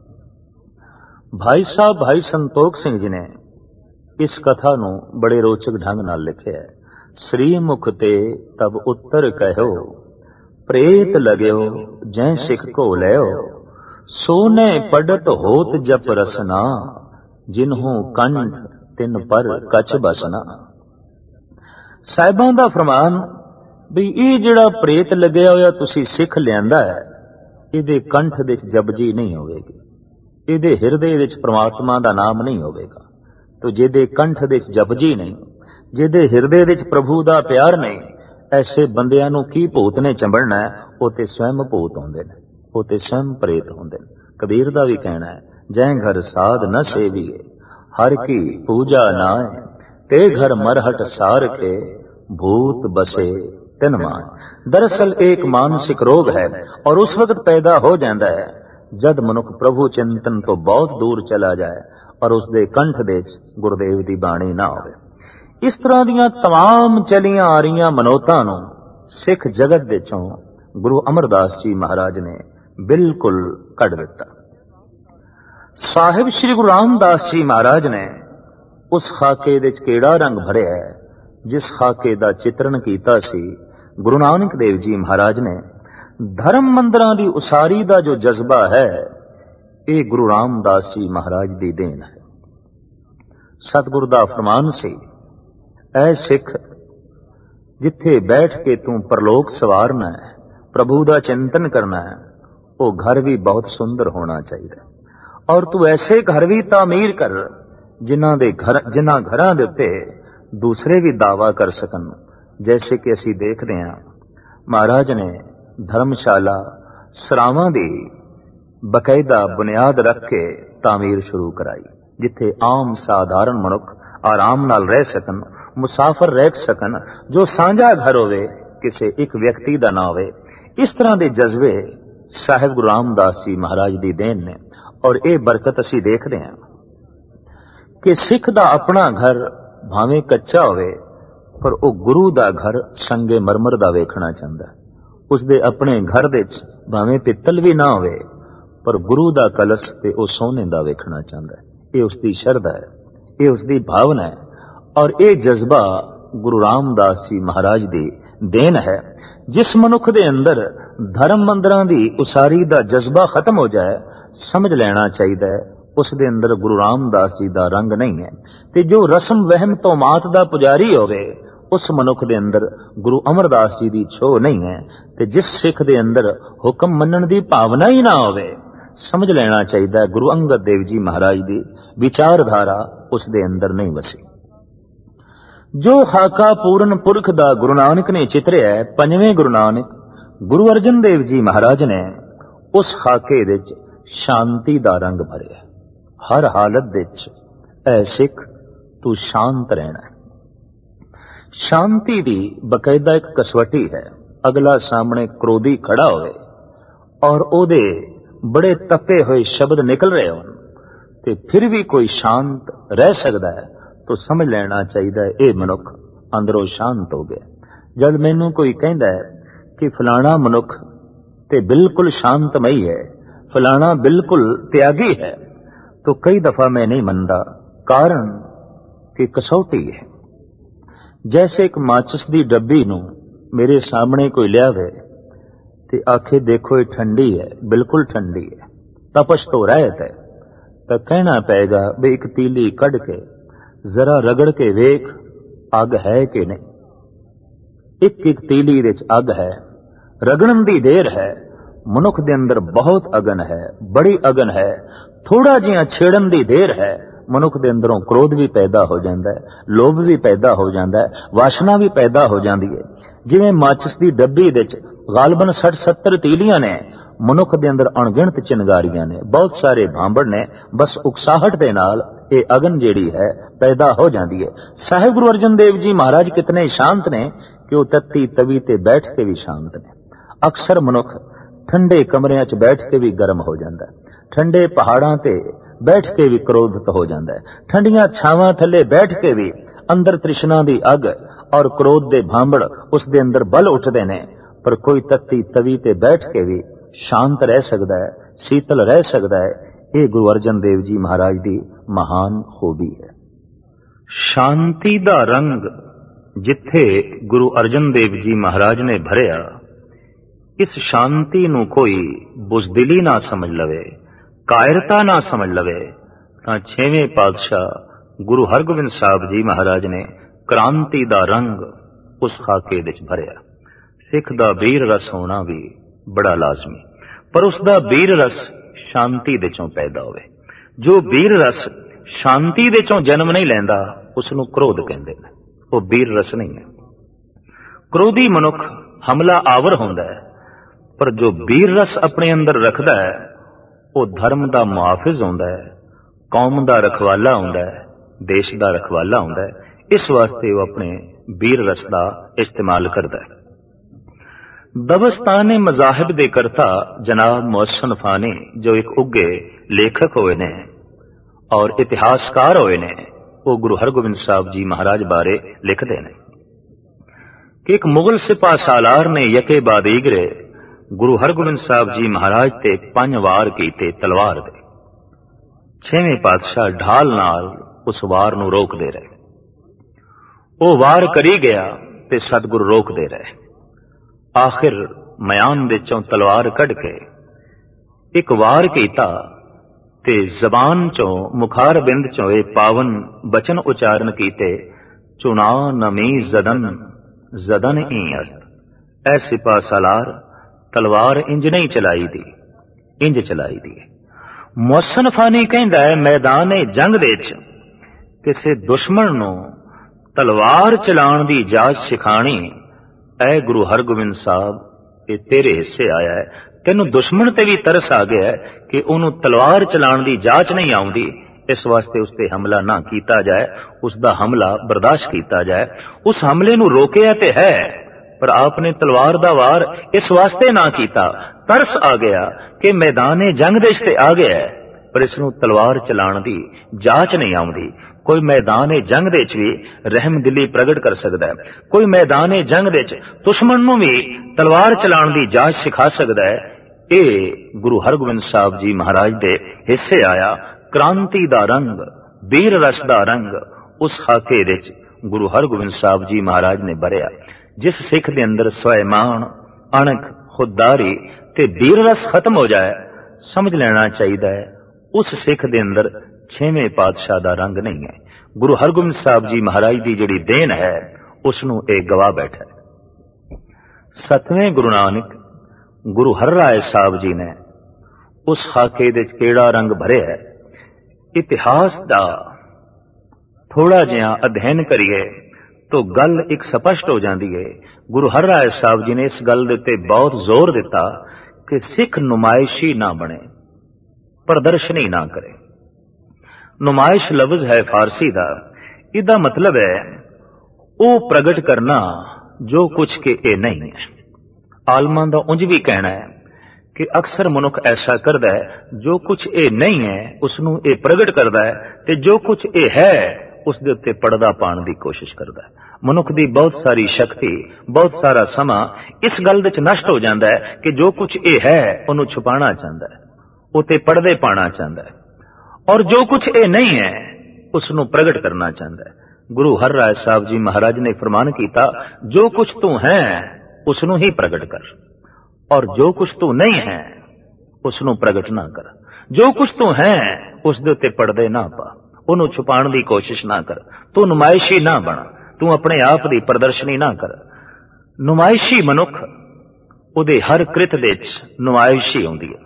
भाई साहब भाई संतोख सिंह जी ने इस कथा नू बड़े रोचक ढंग नाल लिखिया है। श्री मुख ते तब उत्तर कहो, प्रेत लग्यो जै सिख को लयो, सोने पढ़त होत जप रसना, जिन्हों कंठ तिन पर कच बसना। साहिबां दा फरमान भी ये जिहड़ा प्रेत लग्या होया तुसी सिख लियांदा है, इहदे कंठ दे जपजी नहीं होवेगी, इहदे हिरदे विच परमात्मा दा नाम नहीं होवेगा। तो जिहदे कंठ दे जपजी नहीं, जिहदे हिरदे विच प्रभु दा प्यार नहीं, ऐसे बंदियां नूं की भूत ने चंबड़ना है? वो ते स्वयं भूत होंदे ने, वो ते स्वयं प्रेत होंदे ने। कबीर दा भी कहना है, जै घर साध न सेविए, हर की पूजा नाए, ते घर मरहट सार के, भूत बसे तिन मान। दरअसल एक मानसिक रोग है और उस वक्त पैदा हो जाता है जद मनुख प्रभु चिंतन तो बहुत दूर चला जाए और उसके कंठ दे गुरुदेव की बाणी ना होवे। इस तरह दीयां तमाम चलियां आ रही मनोतां नूं सिख जगत दे चों गुरु अमरदास जी महाराज ने बिल्कुल कढ़ दिता। साहिब श्री गुरु रामदास जी महाराज ने उस खाके दे च केड़ा रंग भरिया है जिस खाके दा चित्रण कीता सी गुरु नानक देव जी महाराज ने। धर्म मंदिरां दी उसारी दा जो जज्बा है ये गुरु रामदास जी महाराज दी देन है। सतगुरु दा फरमान सी, ऐ सिख जिथे बैठ के तू परलोक सवारना है, प्रभु दा चिंतन करना है, वो घर भी बहुत सुंदर होना चाहिए। और तू ऐसे घर भी तामीर कर जिन्हां घरां दे उत्ते दूसरे भी दावा कर सकन। जैसे कि असी देखते हैं महाराज ने धर्मशाला सरावां दी बकायदा बुनियाद रख के तामीर शुरू कराई, जिथे आम साधारण मनुख आराम नाल रह सकन, मुसाफर रह सकन, जो सांझा घर होवे, किसी एक व्यक्ति का ना होवे। इस तरह के जज्बे साहिब गुरु रामदास जी महाराज की देन ने। और ये बरकत असी देखते हैं कि सिख दा अपना घर भावें कच्चा होवे पर वो गुरु दा घर संगे मरमर दा वेखना चाहता है। उसदे अपने घर दे भावें पित्तल भी ना होवे पर गुरु दा कलश ते वो सोने दा वेखना चाहता है। ये उसकी शरधा है, ये उसकी भावना है। और ये जज्बा गुरु रामदास जी महाराज दी देन है। जिस मनुख दे अंदर धर्म मंदिरां दी उसारी दा जज्बा खत्म हो जाए, समझ लेना चाहिए उस दे अंदर गुरु रामदास जी दा रंग नहीं है। ते जो रस्म वहम तो मात दा पुजारी होवे उस मनुख दे अंदर गुरु अमरदास जी दी छो नहीं है। ते जिस सिख दे अंदर हुक्म मनण दी भावना ही ना होवे, समझ लेना चाहिए गुरु अंगद देव जी महाराज दी विचारधारा उस दे अंदर नहीं वसी। जो खाका पूर्ण पुरख दा गुरु नानक ने चितरिया है, पंजवें गुरु नानक गुरु अर्जन देव जी महाराज ने उस खाके दे शांति दा रंग भरिया। हर हालत दे ऐ सिख तू शांत रहना है। शांति दी बकायदा एक कसवटी है। अगला सामने क्रोधी खड़ा होवे और ओदे बड़े तपे हुए शब्द निकल रहे होन ते फिर भी कोई शांत रह सकता है, तो समझ लेना चाहिए ये मनुख अंदरों शांत हो गया। जब मैनू कोई कहता है कि फलाना मनुख ते बिल्कुल शांतमई है, फलाना बिल्कुल त्यागी है, तो कई दफा मैं नहीं मनता, कारण कि कसौटी है। जैसे एक माचिस दी डब्बी नू मेरे सामने कोई लियावे ते आखे देखो ये ठंडी है, बिल्कुल ठंडी है, तपश तो रहत है, तो कहना पेगा भी एक तीली कढ़ के जरा रगड़ के वेख अग है कि नहीं। एक एक तीली विच अग है, रगड़न दी देर है। मनुख दे अंदर बहुत अगन है, बड़ी अगन है। थोड़ा जिहा छेड़न दी देर है, मनुख दे अंदरों क्रोध भी पैदा हो जाता है, लोभ भी पैदा हो जाता है, वासना भी पैदा हो जाती है। जिवें माचिस दी डब्बी विच गालबन 60-70 तीलियां ने, मनुख दे अंदर अणगिणत चिनगारियां ने, बहुत सारे भांबड़ ने। बस उकसाहट दे नाल ये अगन जेड़ी है पैदा हो जाती है। साहिब गुरु अर्जन देव जी महाराज कितने शांत ने कि वो तत्ती तवी ते बैठ के भी शांत ने। अक्सर मनुख ठंडे कमरियां च बैठ के भी गर्म हो जाता है, ठंडे पहाड़ां ते बैठ के भी क्रोधित हो जाता है, ठंडियां छावां थले बैठ के भी अंदर तृष्णा दी अग और क्रोध दे भांबड़ उस दे अंदर बल उठते ने। पर कोई तत्ती तवी ते बैठ के भी शांत रह सकता है, शीतल रह सकता है। ये गुरु अर्जन देव जी महाराज दी महान खूबी है। शांति दा रंग जिथे गुरु अर्जन देव जी महाराज ने भरिया, इस शांति नू कोई बुजदिली ना समझ लवे, कायरता ना समझ लवे, तां 6वें पातशाह गुरु हरगोबिंद साहब जी महाराज ने क्रांति दा रंग उस खाके विच भरिया। सिख दा वीर रस होना भी बड़ा लाजमी, पर उसदा वीर रस शांति दे चों पैदा होवे। जो वीर रस शांति दे चों जन्म नहीं लैंदा उसनू क्रोध कहंदे ने, वो वीर रस नहीं है। क्रोधी मनुख हमला आवर होंदा है, पर जो वीर रस अपने अंदर रखदा है वो धर्म दा मुहाफिज होंदा है, कौम दा रखवाला होंदा है, देश दा रखवाला होंदा है। इस वास्ते वो अपने वीर रस दा इस्तेमाल करदा है। दबस्ताने मजाहिब दे करता जनाब मोहसिन फानी, जो एक उगे लेखक होए ने और इतिहासकार होए ने, वो गुरु हरगोबिंद साहब जी महाराज बारे लिखते हैं कि एक मुगल सिपा सालार ने यके बाद ईगरे गुरु हरगोबिंद साहब जी महाराज ते 5 वार कीते तलवार दे। 6वें पातशाह ढाल नाल उस वार नूं रोकदे रहे। वो वार करी गया ते सतगुरु रोकदे रहे। आखिर म्यान दे चों तलवार कढ़ के एक वार कीता ते जबान चों मुखार बिंद चों ये पावन बचन उचारण कीते, चुना नमी जदन जदन ई अस्त। ऐ सिपा सालार तलवार इंज नहीं चलाई दी, इंज चलाई दी। मोहसिन फानी कहंदा है मैदान जंग दे विच किसे दुश्मन नूं तलवार चलाण दी जाच सिखाणी, ऐ गुरु हरगोबिंद साहब ये तेरे हिस्से आया है। तेनू दुश्मन ते भी तरस आ गया है कि उन्होंने तलवार चलाण दी जाच नहीं आउंदी, इस वास्ते उसते हमला ना कीता जाए, उसका हमला बर्दाश्त किया जाए। उस हमले नू रोकिया ते है, पर आपने तलवार दा वार इस वास्ते ना कीता, तरस आ गया कि मैदान जंग दे विच आ गया है, पर इसनू तलवार चलाण दी जाच नहीं आउंदी। कोई मैदान जंग दे विच भी रहम दिली प्रगट कर सकता है, कोई मैदान जंग दे विच दुश्मन नू भी तलवार चलाण दी जाच सिखा सकता है। ये गुरु हरगोबिंद साहब जी महाराज दे हिस्से आया। क्रांति दा रंग, वीर रस दा रंग उस खाके दे विच गुरु हरगोबिंद साहब जी महाराज ने भरिया। जिस सिख दे अंदर स्वैमान, अणख, खुददारी ते वीर रस खत्म हो जाए, समझ लेना चाहिए है उस सिख दे अंदर छेवें पातशाह दा रंग नहीं है। गुरु हरगोबिंद साहब जी महाराज दी जिहड़ी देन है उसनू एक गवाह बैठा है। सतवें गुरु नानक गुरु हर राय साहब जी ने उस खाके दे केड़ा रंग भरे है, इतिहास दा थोड़ा जिहा अध्ययन करिए तो गल एक स्पष्ट हो जाती है। गुरु हर राय साहब जी ने इस गल दे उत्ते बहुत जोर दिता कि सिख नुमाइशी ना बने, प्रदर्शनी ना करे। नुमाइश लफ्ज है फारसी दा, इदा मतलब है वो प्रगट करना जो कुछ के ए नहीं है। आलमा दा उंज भी कहना है कि अक्सर मनुख ऐसा करता है जो कुछ ए नहीं है उसनू ए प्रगट करता है, ते जो कुछ ए है उस दे उत्ते पर्दा पाने की कोशिश करता है। मनुख की बहुत सारी शक्ति, बहुत सारा समा इस गल विच नष्ट हो जाता है कि जो कुछ ए है उन्होंने छुपाना चाहता है, उत्ते पर्दे पाना चाहता है, और जो कुछ ए नहीं है उसनू प्रगट करना चाहता है। गुरु हर राय साहब जी महाराज ने फरमान किया, जो कुछ तू है उसनू ही प्रगट कर, और जो कुछ तू नहीं है उसनू प्रगट ना कर। जो कुछ तू है उस दे उत्ते पर्दे ना पा, उन्हों छुपाने की कोशिश ना कर। तू नुमाइशी ना बन, तू अपने आप की प्रदर्शनी ना कर। नुमाइशी मनुख उहदे हर कृत दे विच नुमाइशी आउंदी है।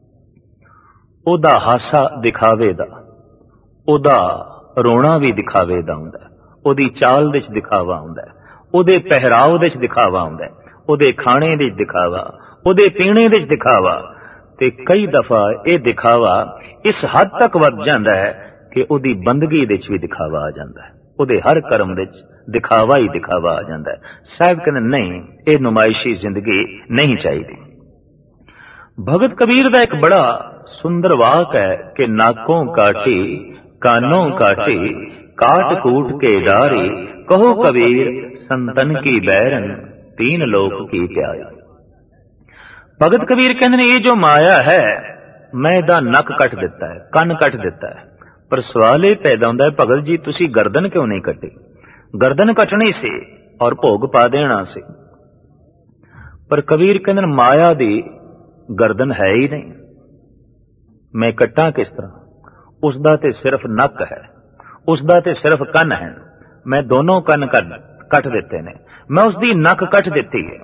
उहदा हासा दिखावे दा, उहदा रोना भी दिखावे दा हुंदा है, उहदी चाल दे विच दिखावा हुंदा है, उहदे पहराव दे विच दिखावा हुंदा है, उहदे खाने दे विच दिखावा, उहदे पीने दे विच दिखावा। ते कई दफा यह दिखावा इस हद तक वध जांदा है कि उहदी बंदगी दे विच भी दिखावा आ जांदा है, उहदे हर कर्म दे विच दिखावा ही दिखावा आ जांदा है। साहब कहंदे नहीं, ये नुमाइशी जिंदगी नहीं चाहिए। भगत कबीर दा एक बड़ा सुंदर वाक है कि नाकों काटी कानों काटी काट कूट के डारी, कहो कबीर संतन की बैरन तीन लोक की प्यारी। भगत कबीर कहते हैं ये जो माया है मैं दा नक कट दिता है, कन कट दिता है, पर सवाल यह पैदा होता है भगत जी तुसी गर्दन क्यों नहीं कटी? गर्दन कटनी सी और भोग पा देना सी। पर कबीर कहते माया दी गर्दन है ही नहीं, मैं कट्टा किस तरह? उसदा ते सिर्फ नक है, उसदा ते सिर्फ कन है, मैं दोनों कन कट दिते ने, मैं उसकी नक कट दिती है।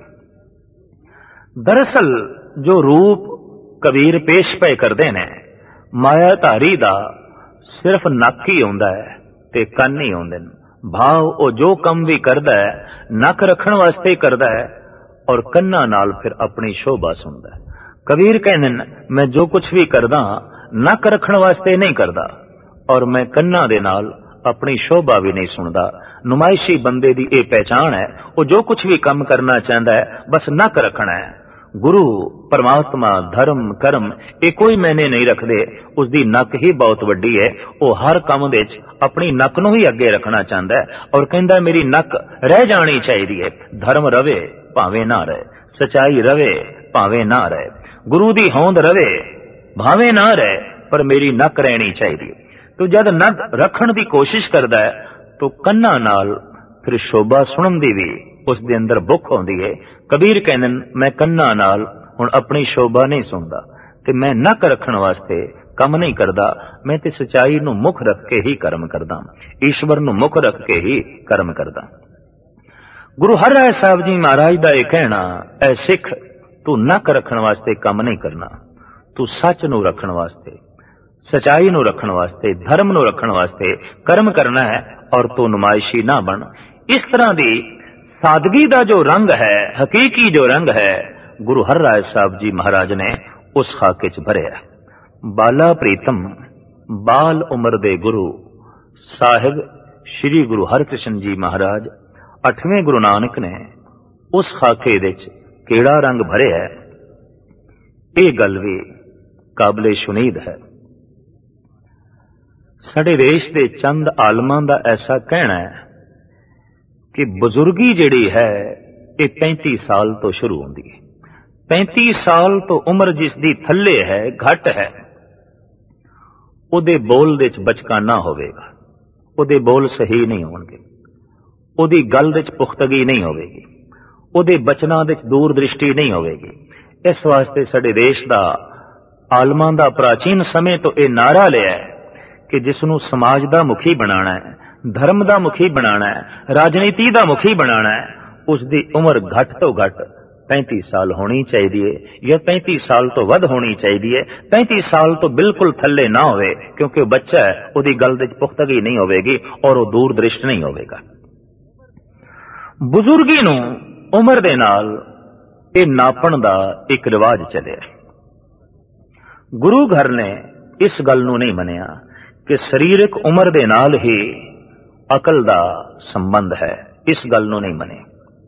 दरअसल जो रूप कबीर पेश पे करते ने माया धारी दा सिर्फ नक ही आउंदा है ते कन ही आउंदे ने। भाव वो जो कम भी करदा है नक रखण वास्ते करदा है और कन्ना नाल फिर अपनी शोभा सुनदा है। कबीर कहंदे ने मैं जो कुछ भी करदा नक रखण वास्ते नहीं करदा और मैं कन्ना दे नाल अपनी शोभा भी नहीं सुनदा। नुमाइशी बंदे दी ये पहचान है, वो जो कुछ भी काम करना चाहता है बस नक रखना है। गुरु परमात्मा धर्म कर्म ये कोई मैंने नहीं रखते, उसकी नक ही बहुत वड्डी है। वो हर काम दे अपनी नक नूं ही अगे रखना चाहता है और कहता मेरी नक रह जानी चाहिए। धर्म रवे भावें ना रहे, सच्चाई रवे भावें ना रहे, गुरु दी होंद रवे भावें ना रहे, पर मेरी नक रहनी चाहिए। तो जद नद रखण की कोशिश करता है तो कन्ना नाल फिर शोभा सुनन दी भी उस दे अंदर भुख आउंदी है। कबीर कहंदे मैं कन्ना नाल हुण अपनी शोभा नहीं सुनदा ते मैं नक रखण वास्ते कम नहीं करदा, मैं ते सच्चाई नूं मुख रख के ही कर्म करदा, ईश्वर नूं मुख रख के ही कर्म करदा। गुरु हर राय साहब जी महाराज दा यह कहना, ऐ सिख तू नक रखण वास्ते कम नहीं करना, तू सच नूं रखण वास्ते, सच्चाई नूं रखण वास्ते, धर्म नूं रखण वास्ते कर्म करना है और तू नुमाइशी ना बन। इस तरह की सादगी का जो रंग है, हकीकी जो रंग है, गुरु हर राय साहब जी महाराज ने उस खाके च भरिया। बाला प्रीतम बाल उम्र दे गुरु साहिब श्री गुरु हरकृष्ण जी महाराज 8वें गुरु नानक ने उस खाके दे च केड़ा रंग भरिया, ये गल भी काबिले शुनीद है। साडे देश दे चंद आलमां दा ऐसा कहना है कि बुजुर्गी जिहड़ी है ये 35 साल तो शुरू होंदी है। 35 साल तो उम्र जिसदी थल्ले है, घट है, उहदे बोल दे च बचकाना होवेगा, उहदे बोल सही नहीं होणगे, उहदी गल दे च पुख्तगी नहीं होवेगी, उहदे बचनां दे च दूरदृष्टि नहीं होवेगी। इस वास्ते साडे देश दा आलमां दा प्राचीन समय तो यह नारा लिया है कि जिसनों समाज का मुखी बनाना है, धर्म का मुखी बनाना है, राजनीति का मुखी बनाना है, उसकी उम्र घट तो घट 35 साल होनी चाहिए या 35 साल तो वध होनी चाहिए। 35 साल तो बिल्कुल थल्ले ना होवे, क्योंकि बच्चा है, उसकी गल दे पुख्तगी नहीं होगी और वह दूरदृष्ट नहीं होगा। बुजुर्गी नूं उम्र दे नाल ये नापण दा एक रिवाज चलिया। गुरु घर ने इस गल नूं नहीं मनिया कि शरीरक उम्र दे नाल ही अकल दा संबंध है, इस गल नूं नहीं मनिया।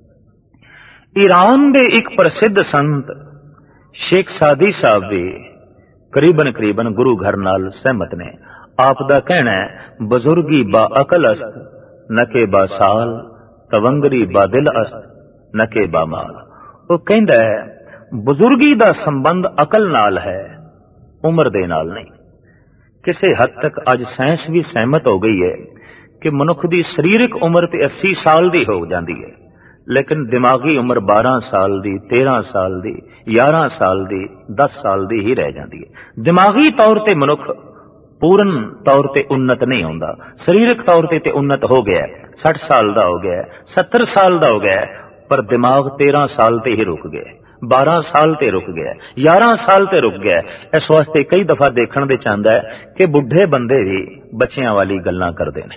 ईरान दे एक प्रसिद्ध संत शेख सादी साहब भी करीबन करीबन गुरु घर नाल सहमत ने। आप दा कहना है, बुजुर्गी बा अकल अस्त न के बा साल, तवंगरी बा दिल अस्त न के बा माल। वो कहंदा है बुजुर्गी दा संबंध अकल नाल है, उम्र दे नाल नहीं। किसी हद तक अज साइंस भी सहमत हो गई है कि मनुख की शरीरक उम्र तो 80 साल की हो जाती है, लेकिन दिमागी उम्र 12 साल की, 13 साल की, 11 साल की, 10 साल की ही रह जाती है। दिमागी तौर पर मनुख पूर्ण तौर पर उन्नत नहीं होता, शरीरक तौर पर उन्नत हो गया, 60 साल का हो गया, 70 साल का हो गया, पर दिमाग 13 साल ते ही रुक गया, 12 साल ते रुक गया, 11 साल ते रुक गया। इस वास्ते कई दफा देखने दे चाहता है कि बुढ़े बंदे भी बच्चियां वाली गल्लां करते हैं।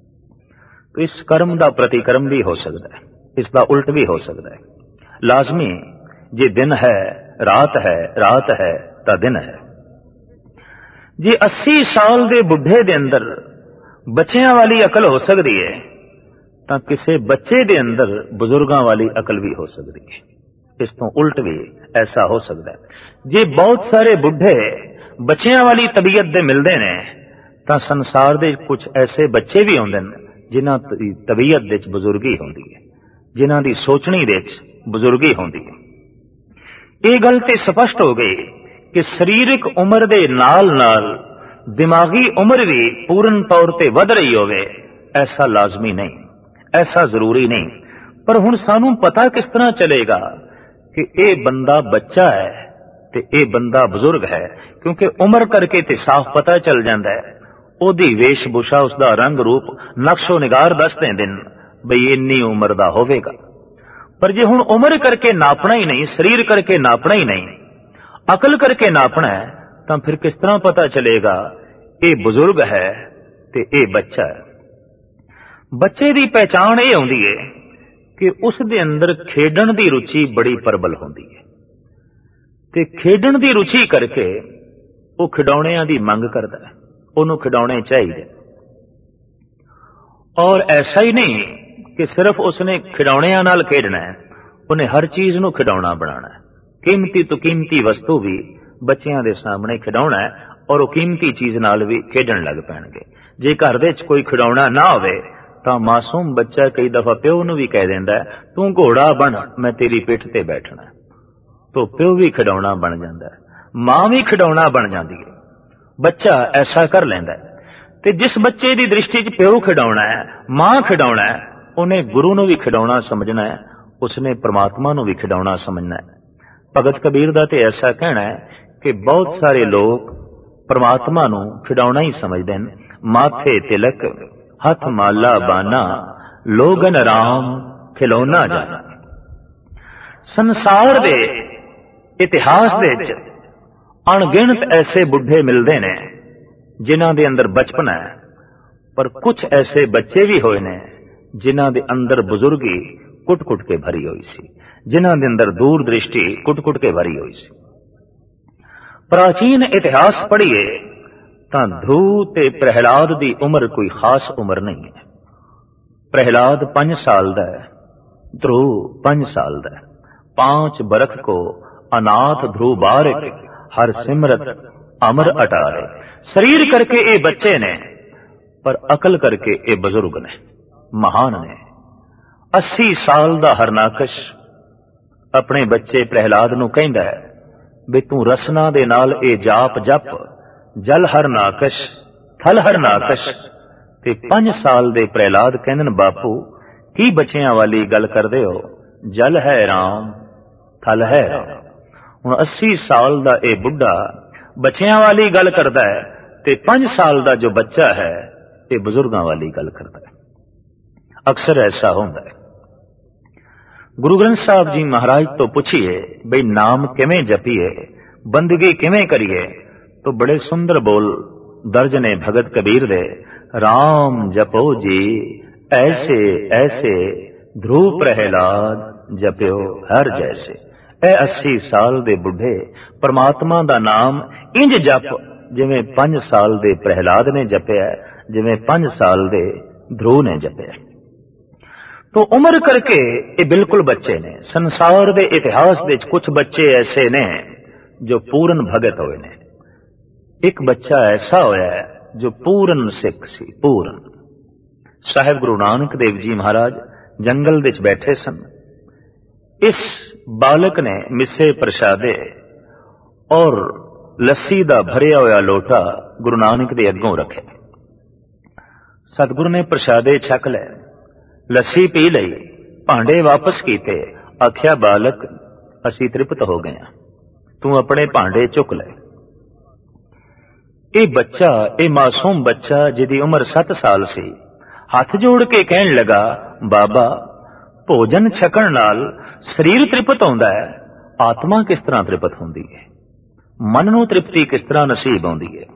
तो इस कर्म का प्रतिकर्म भी हो सकता है, इसका उल्ट भी हो सकता है। लाजमी जे दिन है रात है, रात है तो दिन है। जे 80 साल के बुढ़े दे अंदर बच्चियां वाली अकल हो सकती है, तो किसी बच्चे दे अंदर बुजुर्गां वाली अकल भी हो सकती है। इस तो उल्ट भी ऐसा हो सकता है। जे बहुत सारे बुढ़े बच्चियां वाली तबीयत दे मिलते हैं, तो संसार दे कुछ ऐसे बच्चे भी होंदे ने जिन्हां दी तबीयत दे च बुजुर्गी होंदी है, जिन्हां दी सोचनी दे च बुजुर्गी होंदी है। ये गल ते स्पष्ट हो गई कि शरीरक उम्र दे नाल नाल दिमागी उम्र भी पूर्ण तौर पर वध रही होवे, ऐसा लाजमी नहीं, ऐसा जरूरी नहीं। पर हुण सानू पता किस तरह चलेगा कि ये बंदा बच्चा है ते ये बंदा बुजुर्ग है? क्योंकि उम्र करके ते साफ पता चल जाता है, ओदी वेशभूषा, उसका रंग रूप, नक्शो निगार दस देंदे ने बई इन्नी उम्र दा होवेगा। पर जे हुण उम्र करके नापना ही नहीं, शरीर करके नापना ही नहीं, अकल करके नापना है, तो फिर किस तरह पता चलेगा ये बुजुर्ग है ते ये बच्चा है? बच्चे की पहचान ये होंदी है कि उस दे अंदर खेडण की रुचि बड़ी प्रबल होंदी है, ते खेडण की रुचि करके वो खिडौणियां की मंग करता है, उन्होंने खिडौने चाहिए। और ऐसा ही नहीं कि सिर्फ उसने खिडौणियां नाल खेडना है, उन्हें हर चीज नूं खिडौना बनाना है। कीमती तो कीमती वस्तु भी बच्चियां दे सामने खिडौना है और वो कीमती चीज नाल भी खेडण लग पैणगे। जे घर दे कोई खिडौना ना होवे तो मासूम बच्चा कई दफा प्यो नूं भी कह देंदा है, तू घोड़ा बन, मैं तेरी पिठ ते बैठना है। तो प्यो भी खिडौना बन जाता है, मां भी खिडौना बन जाती है, बच्चा ऐसा कर लेंदा है। ਤੇ ਜਿਸ ਬੱਚੇ ਦੀ ਦ੍ਰਿਸ਼ਟੀ 'ਚ ਪਿਓ ਖਿਡਾਉਣਾ ਹੈ, ਮਾਂ ਖਿਡਾਉਣਾ ਹੈ, ਉਹਨੇ ਗੁਰੂ ਨੂੰ ਵੀ ਖਿਡਾਉਣਾ ਸਮਝਣਾ ਹੈ, ਉਸਨੇ परमात्मा ਨੂੰ ਵੀ ਖਿਡਾਉਣਾ ਸਮਝਣਾ ਹੈ। ਭਗਤ ਕਬੀਰ ਦਾ ਤੇ ਐਸਾ ਕਹਿਣਾ ਹੈ ਕਿ ਬਹੁਤ ਸਾਰੇ ਲੋਕ परमात्मा ਨੂੰ ਖਿਡਾਉਣਾ ਹੀ ਸਮਝਦੇ ਨੇ। ਮਾਥੇ ਤਿਲਕ ਹੱਥ ਮਾਲਾ ਬਾਨਾ ਲੋਗਨ ਰਾਮ ਖਿਲੌਣਾ ਜਾਣਾ। ਸੰਸਾਰ ਦੇ ਇਤਿਹਾਸ ਦੇ ਵਿੱਚ ਅਣਗਿਣਤ ਐਸੇ ਬੁੱਢੇ ਮਿਲਦੇ ਨੇ ਜਿਨ੍ਹਾਂ ਦੇ ਅੰਦਰ ਬਚਪਨ ਹੈ, ਪਰ ਕੁਝ ਐਸੇ ਬੱਚੇ ਵੀ ਹੋਏ ਨੇ ਜਿਨ੍ਹਾਂ ਦੇ ਅੰਦਰ ਬਜ਼ੁਰਗੀ ਕੁੱਟ-ਕੁੱਟ ਕੇ ਭਰੀ ਹੋਈ ਸੀ, ਜਿਨ੍ਹਾਂ ਦੇ ਅੰਦਰ ਦੂਰ ਦ੍ਰਿਸ਼ਟੀ ਕੁੱਟ-ਕੁੱਟ ਕੇ ਭਰੀ ਹੋਈ ਸੀ। ਪ੍ਰਾਚੀਨ ਇਤਿਹਾਸ ਪੜ੍ਹੀਏ ਤਾਂ ਧਰੂ ਤੇ ਪ੍ਰਹਿਲਾਦ ਦੀ ਉਮਰ ਕੋਈ ਖਾਸ ਉਮਰ ਨਹੀਂ ਹੈ। प्रहलाद 5 साल का है, ध्रुव 5 साल का है। 5 बरख को अनाथ ध्रुव बारिक हर सिमरत अमर अटारे। शरीर करके ये बच्चे ने, पर अकल करके ये बुजुर्ग ने, महान ने। 80 साल का हरनाकश अपने बच्चे प्रहलाद नूं कहंदा है भी तू रसना दे नाल ए जाप जप जल हरनाकश थल हरनाकश। ते 5 साल दे प्रहलाद कहंदे बापू की बच्चियां वाली गल करदे हो, जल है राम थल है राम। हुण 80 साल दा ए बुढ़ा बच्चियां वाली गल करदा है ते 5 साल दा जो बच्चा है ये बुजुर्गां वाली गल करदा है। अक्सर ऐसा होंदा है। गुरु ग्रंथ साहब जी महाराज तो पूछिए बई नाम किवें जपीए, बंदगी किवें करिए, तो बड़े सुंदर बोल दर्ज ने भगत कबीर दे। राम जपो जी ऐसे ऐसे ध्रुव प्रहलाद जप्यो हर जैसे। ए 80 साल दे बुढ़े परमात्मा दा नाम इंज जप जिवें 5 साल दे प्रहलाद ने जपया, जिवें 5 साल दे ध्रुव ने जपया। तो उम्र करके ये बिल्कुल बच्चे ने। संसार दे इतिहास दे कुछ बच्चे ऐसे ने जो पूर्ण भगत होए ने। एक बच्चा ऐसा होया है जो पूर्ण सिख सी, पूर्ण। साहिब गुरु नानक देव जी महाराज जंगल विच बैठे सन। इस बालक ने मिसे प्रसादे और लस्सी दा भरिया होया लोटा गुरु नानक दे अगों रखे। सतगुरु ने प्रसादे छक ले, लस्सी पी लई, भांडे वापस कीते, आख्या बालक असी तृप्त हो गए, तू अपने भांडे चुक ले। ये बच्चा, ये मासूम बच्चा जिहदी उम्र 7 साल सी, हाथ जोड़ के कहन लगा बाबा भोजन छकण नाल शरीर तृप्त होंदा है, आत्मा किस तरह तृप्त होंदी है, मन नूं तृप्ति किस तरह नसीब होंदी है।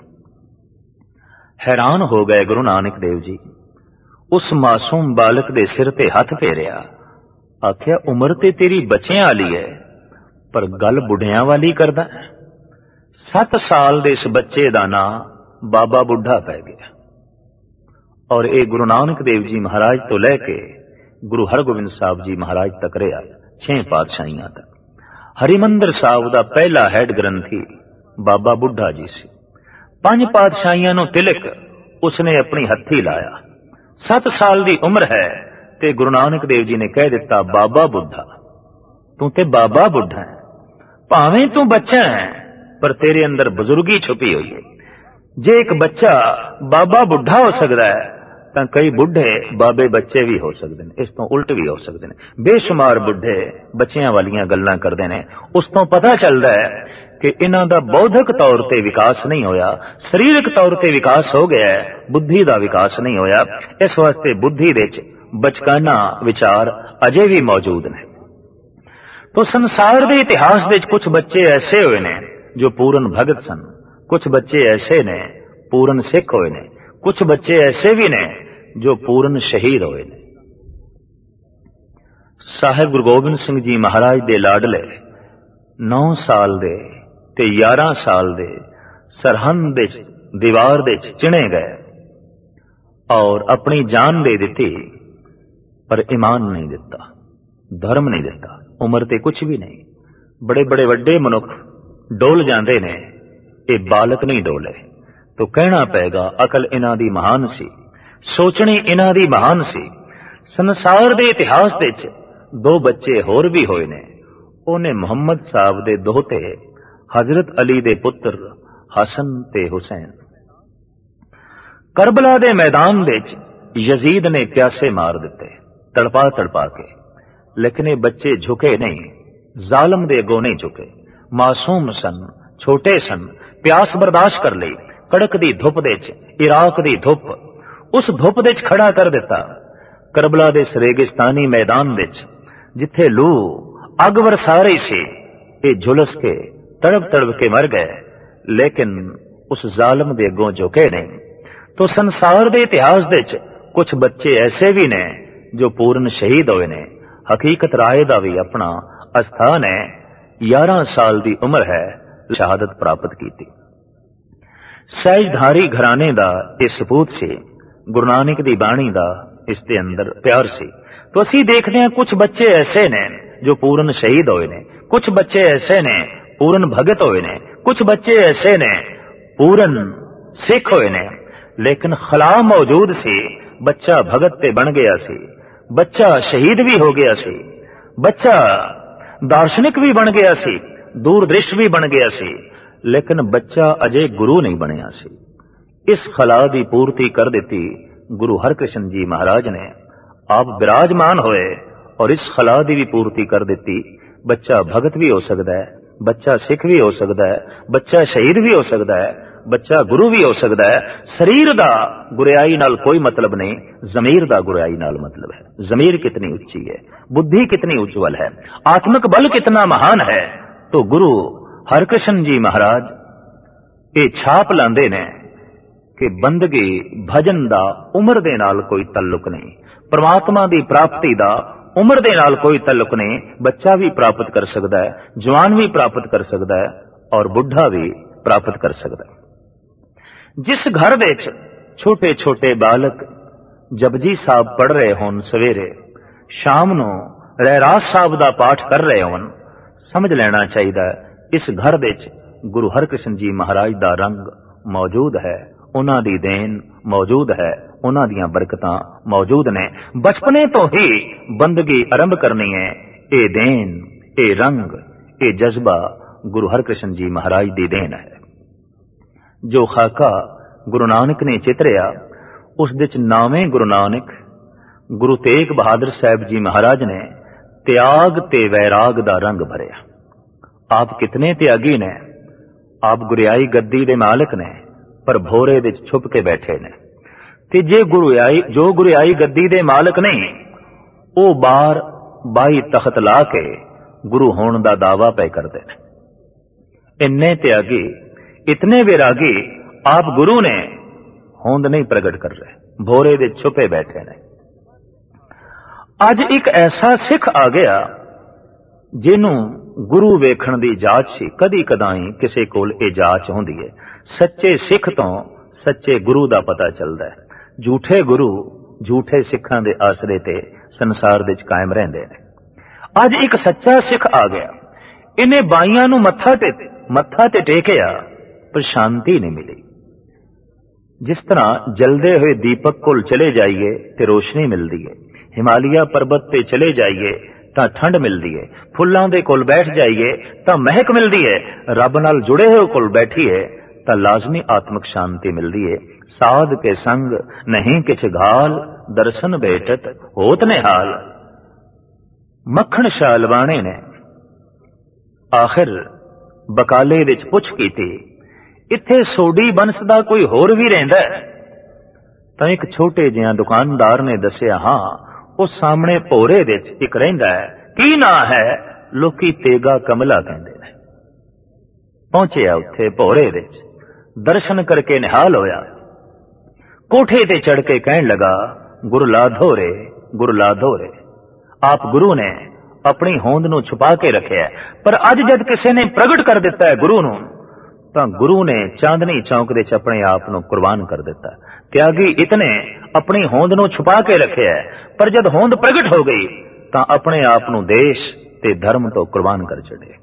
हैरान हो गए गुरु नानक देव जी। उस मासूम बालक दे सिर ते हथ फेरिया, आख्या उम्र ते तेरी बच्चियां वाली है पर गल बुढ़ियां वाली करदा है। 7 साल दे इस बच्चे दा नां बाबा बुढ़ा पै गया। और ये गुरु नानक देव जी महाराज तो लैके गुरु हरगोबिंद साहब जी महाराज तक रहा, 6 पातशाहियां तक। हरिमंदर साहब दा पहला हैड ग्रंथी बाबा बुढ़ा जी सी। 5 पातशाहियां नूं तिलक उसने अपनी हथी लाया। 7 साल दी उम्र है ते गुरु नानक देव जी ने कह दिता बाबा बुढ़ा, तू ते बाबा बुढ़ा है, भावें तू बच्चा है पर तेरे अंदर बुजुर्गी छुपी हुई है। जे एक बच्चा बाबा बुढ़ा हो सकता है तो कई बुढ़े बाबे बच्चे भी हो सकते हैं, इस तो उल्ट भी हो सकते हैं। बेशुमार बुढ़े बच्चियां वालियां गल्लां करते हैं। उस तो पता चलता है कि इन्हां दा बौद्धिक तौर ते विकास नहीं होया, शरीरक तौर ते विकास हो गया है, बुद्धि दा विकास नहीं होया। इस वास्ते बुद्धि दे विच बचकाना विचार अजे भी मौजूद ने। तो संसार दे इतिहास दे कुछ बच्चे ऐसे हुए ने जो पूर्ण भगत सन, कुछ बच्चे ऐसे ने पूर्ण सिख होए ने, कुछ बच्चे ऐसे भी ने जो पूर्ण शहीद होए ने। साहिब गुरु गोबिंद सिंह जी महाराज दे लाडले 9 साल दे ते 11 साल दे सरहंद दे दीवार दे चिणे गए और अपनी जान दे दी, पर ईमान नहीं दिता, धर्म नहीं दिता, उम्र ते कुछ भी नहीं। बड़े बड़े वड्डे मनुख डोल जाते ने, ये बालक नहीं डोले। तो कहना पेगा अकल इन्हां दी महान सी, सोचनी इन्हां दी महान सी। संसार दे इतिहास दे 2 बच्चे होर भी होए ने। उन्हें मुहम्मद साहब दे दोहते हजरत अली दे पुत्र हसन ते हुसैन। करबला दे मैदान विच यजीद ने प्यासे मार दिते तड़पा तड़पा के, लेकिन ये बच्चे झुके नहीं, जालम दे अगों नहीं झुके। मासूम सन, छोटे सन, प्यास बर्दाश्त कर ली। कड़क दी धुप दे इराक दी धुप, उस धुप दे खड़ा कर दिता। करबला दे रेगिस्तानी मैदान विच जिथे लू अग वरसा रही सी, ये झुलस के तड़प तड़प के मर गए, लेकिन उस जालम दे अगों झुके नहीं। तो संसार दे इतिहास दे कुछ बच्चे ऐसे भी ने जो पूर्ण शहीद होए ने। हकीकत राय दा भी अपना अस्थान है। 11 साल दी उम्र है, शहादत प्राप्त की। सहजधारी घराने दा ये सपूत से गुरु नानक दी बाणी दा इसके अंदर प्यार से। तो असी देखते हैं कुछ बच्चे ऐसे ने जो पूर्ण शहीद होए ने, कुछ बच्चे ऐसे ने पूर्ण भगत होए ने, कुछ बच्चे ऐसे ने पूर्ण सिख होए ने। लेकिन खला मौजूद सी, बच्चा भगत ते बन गया सी, बच्चा शहीद भी हो गया सी, बच्चा दार्शनिक भी बन गया सी, दूरदृष्ट भी बन गया सी, लेकिन बच्चा अजय गुरु नहीं बनया सी। इस खला की पूर्ति कर दी गुरु हरकृष्ण जी महाराज ने। आप विराजमान होए और इस खला की भी पूर्ति कर दी। बच्चा भगत भी हो सकता है, बच्चा सिख भी हो सकता है, बच्चा शहीद भी हो सकता है, बच्चा गुरु भी हो सकता है। शरीर दा गुरियाई नाल कोई मतलब नहीं, जमीर दा गुरियाई नाल मतलब है। जमीर कितनी उच्ची है, बुद्धि कितनी उज्जवल है, आत्मिक बल कितना महान है। तो गुरु हरकृष्ण जी महाराज ये छाप लांदे ने कि बंदगी भजन दा उम्र दे नाल कोई तल्लुक नहीं, परमात्मा दी प्राप्ति दा उम्र दे नाल कोई तल्लुक नहीं। बच्चा भी प्राप्त कर सकता है, जवान भी प्राप्त कर सकता है और बुढ़ा भी प्राप्त कर सकता है। जिस घर दे छोटे छोटे बालक जपजी साहब पढ़ रहे होन, सवेरे शाम नूं रहरास साहब दा पाठ कर रहे होन, समझ लेना चाहिए इस घर दे गुरु हरकृष्ण जी महाराज दा रंग मौजूद है, उन्हां दी देन मौजूद है, उन्हां दियां बरकतां मौजूद ने। बचपने तो ही बंदगी आरंभ करनी है। ये देन, ये रंग, ये जज्बा गुरु हरकृष्ण जी महाराज दी देन है। जो खाका गुरु नानक ने चितरिया उस दिच नामे गुरु नानक गुरु तेग बहादुर साहब जी महाराज ने त्याग ते वैराग दा रंग भरिया। आप कितने त्यागी ने, आप गुरियाई गद्दी दे मालिक ने, पर भोरे दे छुप के बैठे ने। ते जे जो गुरियाई गद्दी दे मालिक नहीं, वो बार बाई तख्त ला के गुरु होने दा दावा पे करते हैं। इन्ने त्यागी, इतने वैरागी आप गुरु ने होंद नहीं प्रगट कर रहे, भोरे दे छुपे बैठे ने। अज एक ऐसा सिख आ गया जिन्हों गुरु वेखण दी जाच सी। कदी कदाई किसी कोल ये जाच होंदी है। सच्चे सिख तो सच्चे गुरु दा पता चलता है। झूठे गुरु झूठे सिखां दे आसरे ते संसार दे कायम रहिंदे ने। अज एक सच्चा सिख आ गया, इन्हें बाइयां नूं मत्था ते टेकिया पर शांति नहीं मिली। जिस तरह जलदे हुए दीपक कोल चले जाइए ते रोशनी मिलती है, हिमालय पर्वत ते चले जाइए तां ठंड मिलती है, फुल्लां दे कोल बैठ जाइए तां महक मिलती है, रब नाल जुड़े हुए कोल बैठिए तां लाजमी आत्मिक शांति मिलती है। साध के संग नहीं किछ घाल, दर्शन भेटत होत निहाल। मक्खण शाह लवाणे ने आखिर बकाले विच पुछ कीती, इत्थे सोडी बंस दा कोई होर भी रहिंदा है? तां एक छोटे जिहा दुकानदार ने दसिया, हाँ उस सामने भोरे विच एक रहिंदा है। की ना है? लोकी तेगा कमला कहंदे ने। पहुंचिया उत्थे भोरे विच, दर्शन करके निहाल होया, कोठे ते चढ़ के कहन लगा, गुरु लाधो रे, गुरु लाधो रे। आप गुरु ने अपनी होंद नूं छुपा के रखिया, पर अज जद किसी ने प्रगट कर दिता है गुरु नूं, तां गुरु ने चांदनी चौक दे अपने आप नूं कुर्बान कर दिता। त्यागी इतने अपनी होंद नूं छुपा के रखिया, पर जद होंद प्रगट हो गई तां अपने आप नूं देश ते धर्म तो कुर्बान कर छड़े।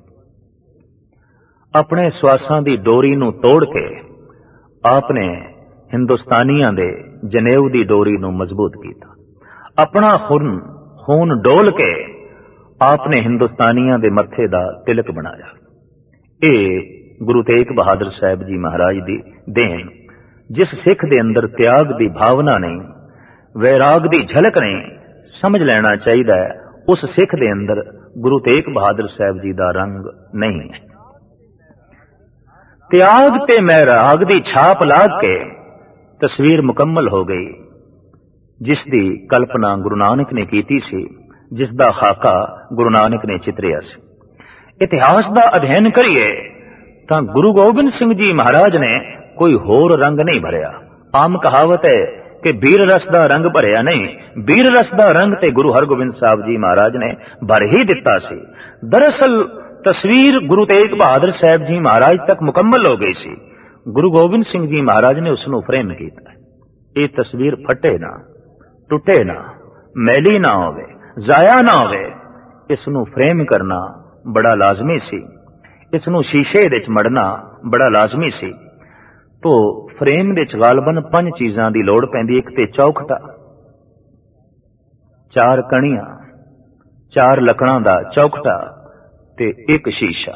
अपने श्वासां दी डोरी नूं तोड़ के आपने हिंदुस्तानियां दे जनेऊ दी डोरी नूं मजबूत कीता। अपना खून डोल के आपने हिंदुस्तानियां दे मत्थे दा तिलक बनाया। ये गुरु तेग बहादुर साहब जी महाराज दी देन। जिस सिख दे अंदर त्याग की भावना नहीं, वैराग की झलक नहीं, समझ लेना चाहिए उस सिख दे अंदर गुरु तेग बहादुर साहब जी का रंग नहीं है। त्याग ते वैराग की छाप ला के तस्वीर मुकम्मल हो गई, जिसकी कल्पना गुरु नानक ने की सी, जिसका खाका गुरु नानक ने चितरिया सी। इतिहास का अध्ययन करिए तो गुरु गोबिंद सिंह जी महाराज ने कोई होर रंग नहीं भरिया। आम कहावत है कि वीर रस का रंग भरिया नहीं, वीर रस का रंग ते गुरु हरगोबिंद साहब जी महाराज ने भर ही दिता सी। दरअसल तस्वीर गुरु तेग बहादुर साहब जी महाराज तक मुकम्मल हो गई सी। गुरु गोबिंद सिंह जी महाराज ने उसनू फ्रेम किया। ये तस्वीर फटे ना, टुटे ना, मैली ना होवे, जाया ना होवे, इसनू फ्रेम करना बड़ा लाजमी सी। इसनू शीशे दे च मड़ना बड़ा लाजमी सी। तो फ्रेम दे च गालबन 5 चीज़ां दी लोड़ पैंदी। एक ते चौखटा, 4 कणियां, 4 लकड़ां दा चौखटा ते एक शीशा।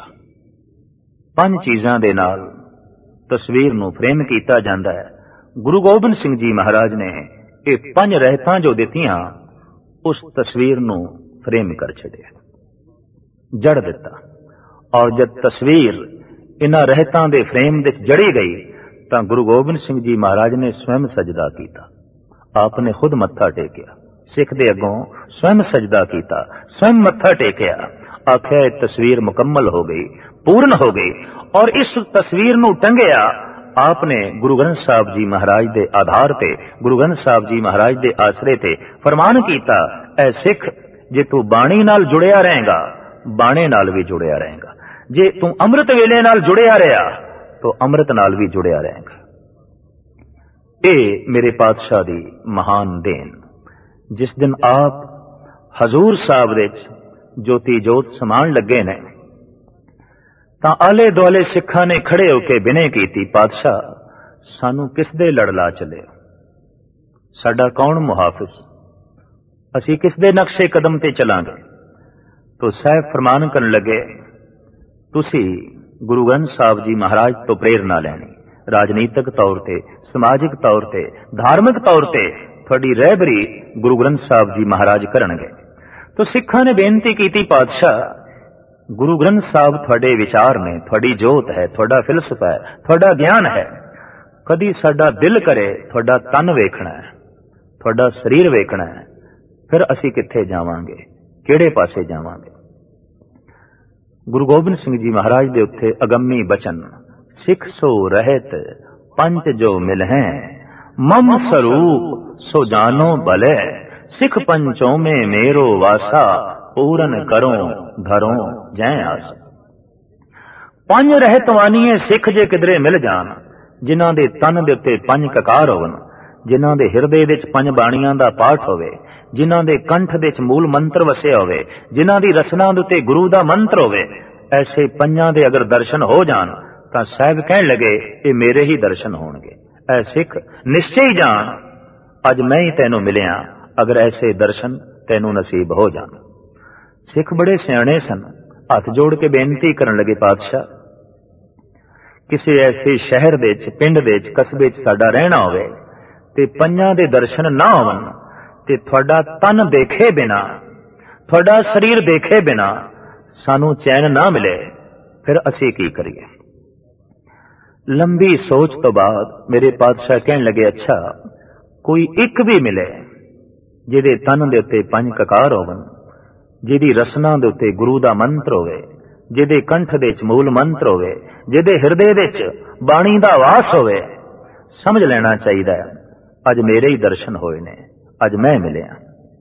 5 चीज़ां दे नाल तस्वीर नू फ्रेम कीता जांदा है। गुरु गोबिंद सिंह जी महाराज ने ये 5 रहतां जो दित्तियां, उस तस्वीर नू फ्रेम कर छड़िया, जड़ दिता। और जब तस्वीर इन्हां रहतां दे फ्रेम दे जड़ी गई तो गुरु गोबिंद सिंह जी महाराज ने स्वयं सजदा किया। आपने खुद मत्था टेकिया, सिख दे अगों स्वयं सजदा किया, स्वयं मत्था टेकिया, आख्या तस्वीर मुकम्मल हो गई, पूर्ण हो गई। और इस तस्वीर नू टंगिया आपने गुरु ग्रंथ साहब जी महाराज दे आधार पे, गुरु ग्रंथ साहब जी महाराज दे आसरे ते फरमान कीता, ऐ सिख जे तू बाणी नाल जुड़िया रहेगा, बाणे नाल भी जुड़िया रहेगा। जे तू अमृत वेले नाल जुड़िया रहा तो अमृत नाल भी जुड़िया रहेगा। ये मेरे पातशाह दी महान देन। जिस दिन आप हजूर साहब दे ज्योति जोत समान लगे ने तां आले दुआले सिखां ने खड़े होके बिने कीती, पातशाह सानू किस दे लड़ ला चले, साडा कौन मुहाफिज, असी किस दे नक्शे कदम ते चलांगे। तो साहब फरमान करन लगे, तुसी गुरु ग्रंथ साहब जी महाराज तो प्रेरणा लैनी, राजनीतिक तौर ते, समाजिक तौर ते, धार्मिक तौर ते थोड़ी रहबरी गुरु ग्रंथ साहब जी महाराज करनगे। तो सिखां ने बेनती की, पातशाह गुरु ग्रंथ साहब थोड़े विचार ने, थोड़ी जोत है, थोड़ा फिलसफा है, थोड़ा ज्ञान है। कदी साडा दिल करे थोड़ा तन वेखना है, थोड़ा शरीर वेखना है, फिर असी कित्थे जावांगे, किहड़े पासे जावांगे। गुरु गोबिंद सिंह जी महाराज दे उत्थे अगम्मी बचन, सिख सो रहत पंच जो मिल हैं, मम स्वरूप सो जानो भले, सिख पंचों में मेरो वासा, पूरन करो धरो जय आस। 5 रहत वानिए सिख जे किधरे मिल जान, जिन्हां दे तन दे उत्ते 5 ककार होवन, जिन्हां दे हिरदे दे 5 बाणियां दा पाठ होवे, जिन्हां दे कंठ दे मूल मंत्र वसे होवे, जिन्हां दी रसना दे उत्ते गुरु दा मंत्र होवे। ऐसे 5 दे अगर दर्शन हो जान तां साहब कहण लगे ये मेरे ही दर्शन होणगे। ऐ सिख निश्चय ही जान अज मैं ही तैनू मिलिया, अगर ऐसे दर्शन तैनू नसीब हो जान। सिख बड़े सियाणे सन, हाथ जोड़ के बेनती करन लगे, पातशाह किसी ऐसे शहर दे च, पिंड दे च, कस्बे च साडा रहना होवे ते 5 दे दर्शन ना होवन ते थोड़ा तन देखे बिना, थोड़ा शरीर देखे बिना सानू चैन ना मिले, फिर असी की करिए। लंबी सोच तो बाद मेरे पातशाह कहन लगे, अच्छा कोई एक भी मिले जिहदे तन दे उत्ते 5 ककार होवन, जिहदी रसना दे उत्ते गुरु दा मंत्र होवे, जिहदे कंठ दे च मूल मंत्र होवे, जिहदे हिरदे दे च बाणी दा वास होवे, समझ लेना चाहिए अज मेरे ही दर्शन होए ने, अज मैं मिलिया।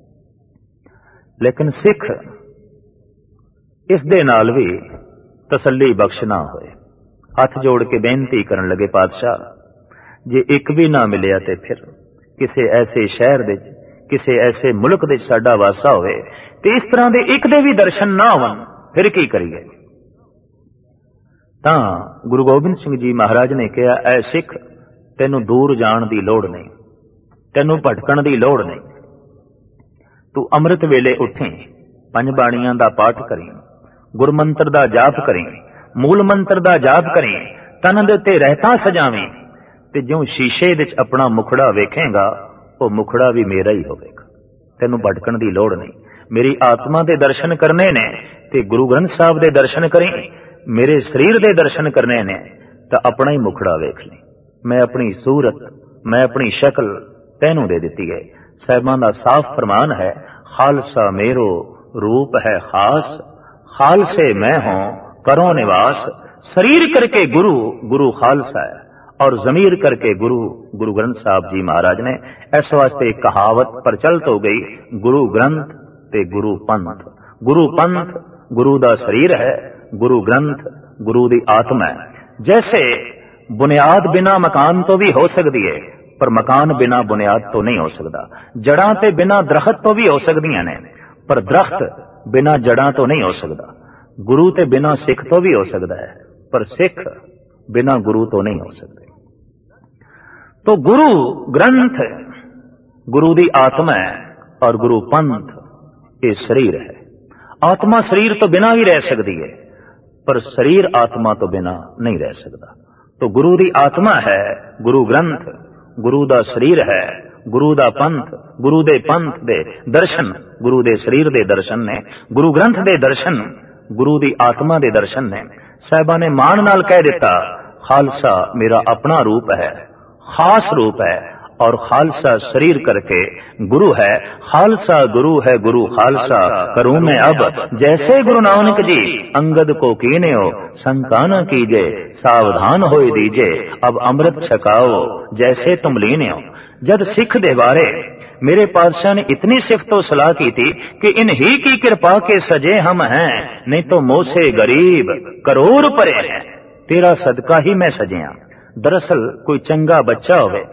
लेकिन सिख इस दे नाल भी तसल्ली बख्श ना होए, हाथ जोड़ के बेनती करन लगे, पातशाह जे एक भी ना मिलिया ते फिर किसी ऐसे शहर दे, किसी ऐसे मुल्क दे साडा वासा होवे ते इस तरह दे एक दे भी दर्शन ना होवन, फिर की करिए। तां गुरु गोबिंद सिंह जी महाराज ने कहा, ऐ सिख तैनू दूर जाण दी लोड़ नहीं, तैनू भटकण दी लोड़ नहीं, तू अमृत वेले उठे, 5 बाणियां दा पाठ करी, गुरमंत्र दा जाप करी, मूल मंत्र दा जाप करी, तन दे उत्ते रहतां सजावें ਤੇ ਜਿਉਂ ਸ਼ੀਸ਼ੇ ਵਿੱਚ ਆਪਣਾ ਮੁਖੜਾ ਵੇਖੇਗਾ ਉਹ ਮੁਖੜਾ ਵੀ ਮੇਰਾ ਹੀ ਹੋਵੇਗਾ। ਤੈਨੂੰ ਭਟਕਣ ਦੀ ਲੋੜ ਨਹੀਂ। ਮੇਰੀ ਆਤਮਾ ਦੇ ਦਰਸ਼ਨ ਕਰਨੇ ਨੇ ਤੇ ਗੁਰੂ ਗ੍ਰੰਥ ਸਾਹਿਬ ਦੇ ਦਰਸ਼ਨ ਕਰੀ, ਮੇਰੇ ਸਰੀਰ ਦੇ ਦਰਸ਼ਨ ਕਰਨੇ ਨੇ ਤਾਂ ਆਪਣਾ ਹੀ ਮੁਖੜਾ ਵੇਖ ਲਈ। ਮੈਂ ਆਪਣੀ ਸੂਰਤ, ਮੈਂ ਆਪਣੀ ਸ਼ਕਲ ਤੈਨੂੰ ਦੇ ਦਿੱਤੀ ਹੈ। ਸਾਹਿਬਾਂ ਦਾ ਸਾਫ਼ ਫਰਮਾਨ ਹੈ, ਖਾਲਸਾ ਮੇਰੋ रूप है खास, खालसे मैं हूं करो निवास। शरीर करके गुरु, गुरु खालसा है, और जमीर करके गुरु, गुरु ग्रंथ साहब जी महाराज ने इस वास्ते एक कहावत प्रचलित हो गई, गुरु ग्रंथ ते गुरु पंथ। गुरु पंथ गुरु दा शरीर है, गुरु ग्रंथ गुरु दी आत्मा है। जैसे बुनियाद बिना मकान तो भी हो सकती है, पर मकान बिना बुनियाद तो नहीं हो सकता। जड़ां ते बिना दरख्त तो भी हो सकदियां ने, पर दरख्त बिना जड़ां तो नहीं हो सकता। गुरु ते बिना सिख तो भी हो सकता है, पर सिख बिना गुरु तो नहीं हो सकते। तो गुरु ग्रंथ गुरु दी आत्मा है और गुरु पंथ ये शरीर है। आत्मा शरीर तो बिना भी रह सकती है, पर शरीर आत्मा तो बिना नहीं रह सकता। तो गुरु दी आत्मा है गुरु ग्रंथ, गुरु दा शरीर है गुरु दा पंथ। गुरु दे पंथ दे दर्शन, गुरु दे शरीर दे दर्शन ने, गुरु ग्रंथ दे दर्शन, गुरु दी आत्मा दे दर्शन ने। साहिबा ने मान नाल कह दिता, खालसा मेरा अपना रूप है, खास रूप है, और खालसा शरीर करके गुरु है। खालसा गुरु है, गुरु खालसा करूं मैं अब, जैसे गुरु नानक जी अंगद को कीने हो, शंका न कीजे सावधान होए दीजे, अब अमृत छकाओ जैसे तुम लीने हो। जब सिख दे बारे मेरे पातशाह ने इतनी सिफ्तो सलाह की थी कि इन ही की कृपा के सजे हम हैं, नहीं तो मोसे गरीब करोड़ परे हैं, तेरा सदका ही मैं सजिया। दरअसल कोई चंगा बच्चा होवे,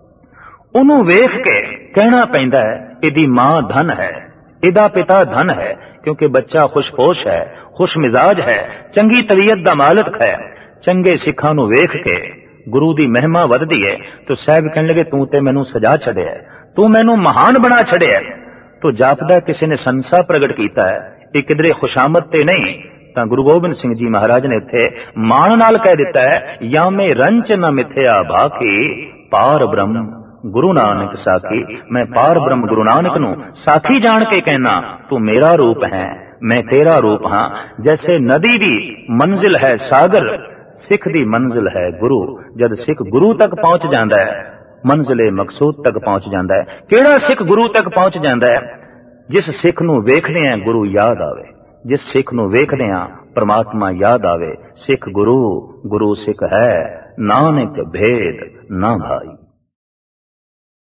ਉਹਨੂੰ ਵੇਖ ਕੇ ਕਹਿਣਾ ਪੈਂਦਾ ਹੈ ਇਹਦੀ ਮਾਂ ਧਨ ਹੈ, ਇਹਦਾ ਪਿਤਾ ਧਨ ਹੈ, ਕਿਉਂਕਿ ਬੱਚਾ ਖੁਸ਼ਪੋਸ਼ ਹੈ, ਖੁਸ਼ ਮਿਜ਼ਾਜ ਹੈ, ਚੰਗੀ ਤਬੀਅਤ ਦਾ ਮਾਲਕ ਹੈ। ਚੰਗੇ ਸਿੱਖਾਂ ਨੂੰ ਵੇਖ ਕੇ ਗੁਰੂ ਦੀ ਮਹਿਮਾ ਵਧਦੀ ਹੈ। ਤਾਂ ਸਾਹਿਬ ਕਹਿਣ ਲੱਗੇ ਤੂੰ ਤੇ ਮੈਨੂੰ ਸਜਾ ਛੱਡਿਆ, ਤੂੰ ਮੈਨੂੰ ਮਹਾਨ ਬਣਾ ਛੱਡਿਆ। ਤਾਂ ਜਾਪਦਾ ਕਿਸੇ ਨੇ ਸੰਸਾ ਪ੍ਰਗਟ ਕੀਤਾ ਹੈ, ਇਹ ਕਿਧਰੇ ਖੁਸ਼ਾਮਦ ਤੇ ਨਹੀਂ। ਤਾਂ ਗੁਰੂ ਗੋਬਿੰਦ ਸਿੰਘ ਜੀ ਮਹਾਰਾਜ ਨੇ ਇੱਥੇ ਮਾਣ ਨਾਲ ਕਹਿ ਦਿੱਤਾ ਹੈ, ਯਾਮੇ ਰੰਚ ਨ ਮਿਥਿਆ ਬਾਕੀ ਪਾਰ ਬ੍ਰਹਮ गुरु नानक साखी। मैं पार ब्रह्म गुरु नानक नू साखी जान के कहना, तू मेरा रूप है मैं तेरा रूप हाँ। जैसे नदी दी मंजिल है सागर, सिख दी मंजिल है गुरु। जब सिख गुरु तक पहुंच जाता है, मंजिले मकसूद तक पहुंच जाता है। केड़ा सिख गुरु तक पहुंच जाता है? जिस सिख नू वेखदे हैं गुरु याद आवे, जिस सिख नू वेखदे हैं परमात्मा याद आवे। सिख गुरु, गुरु सिख है, नानक भेद ना भाई।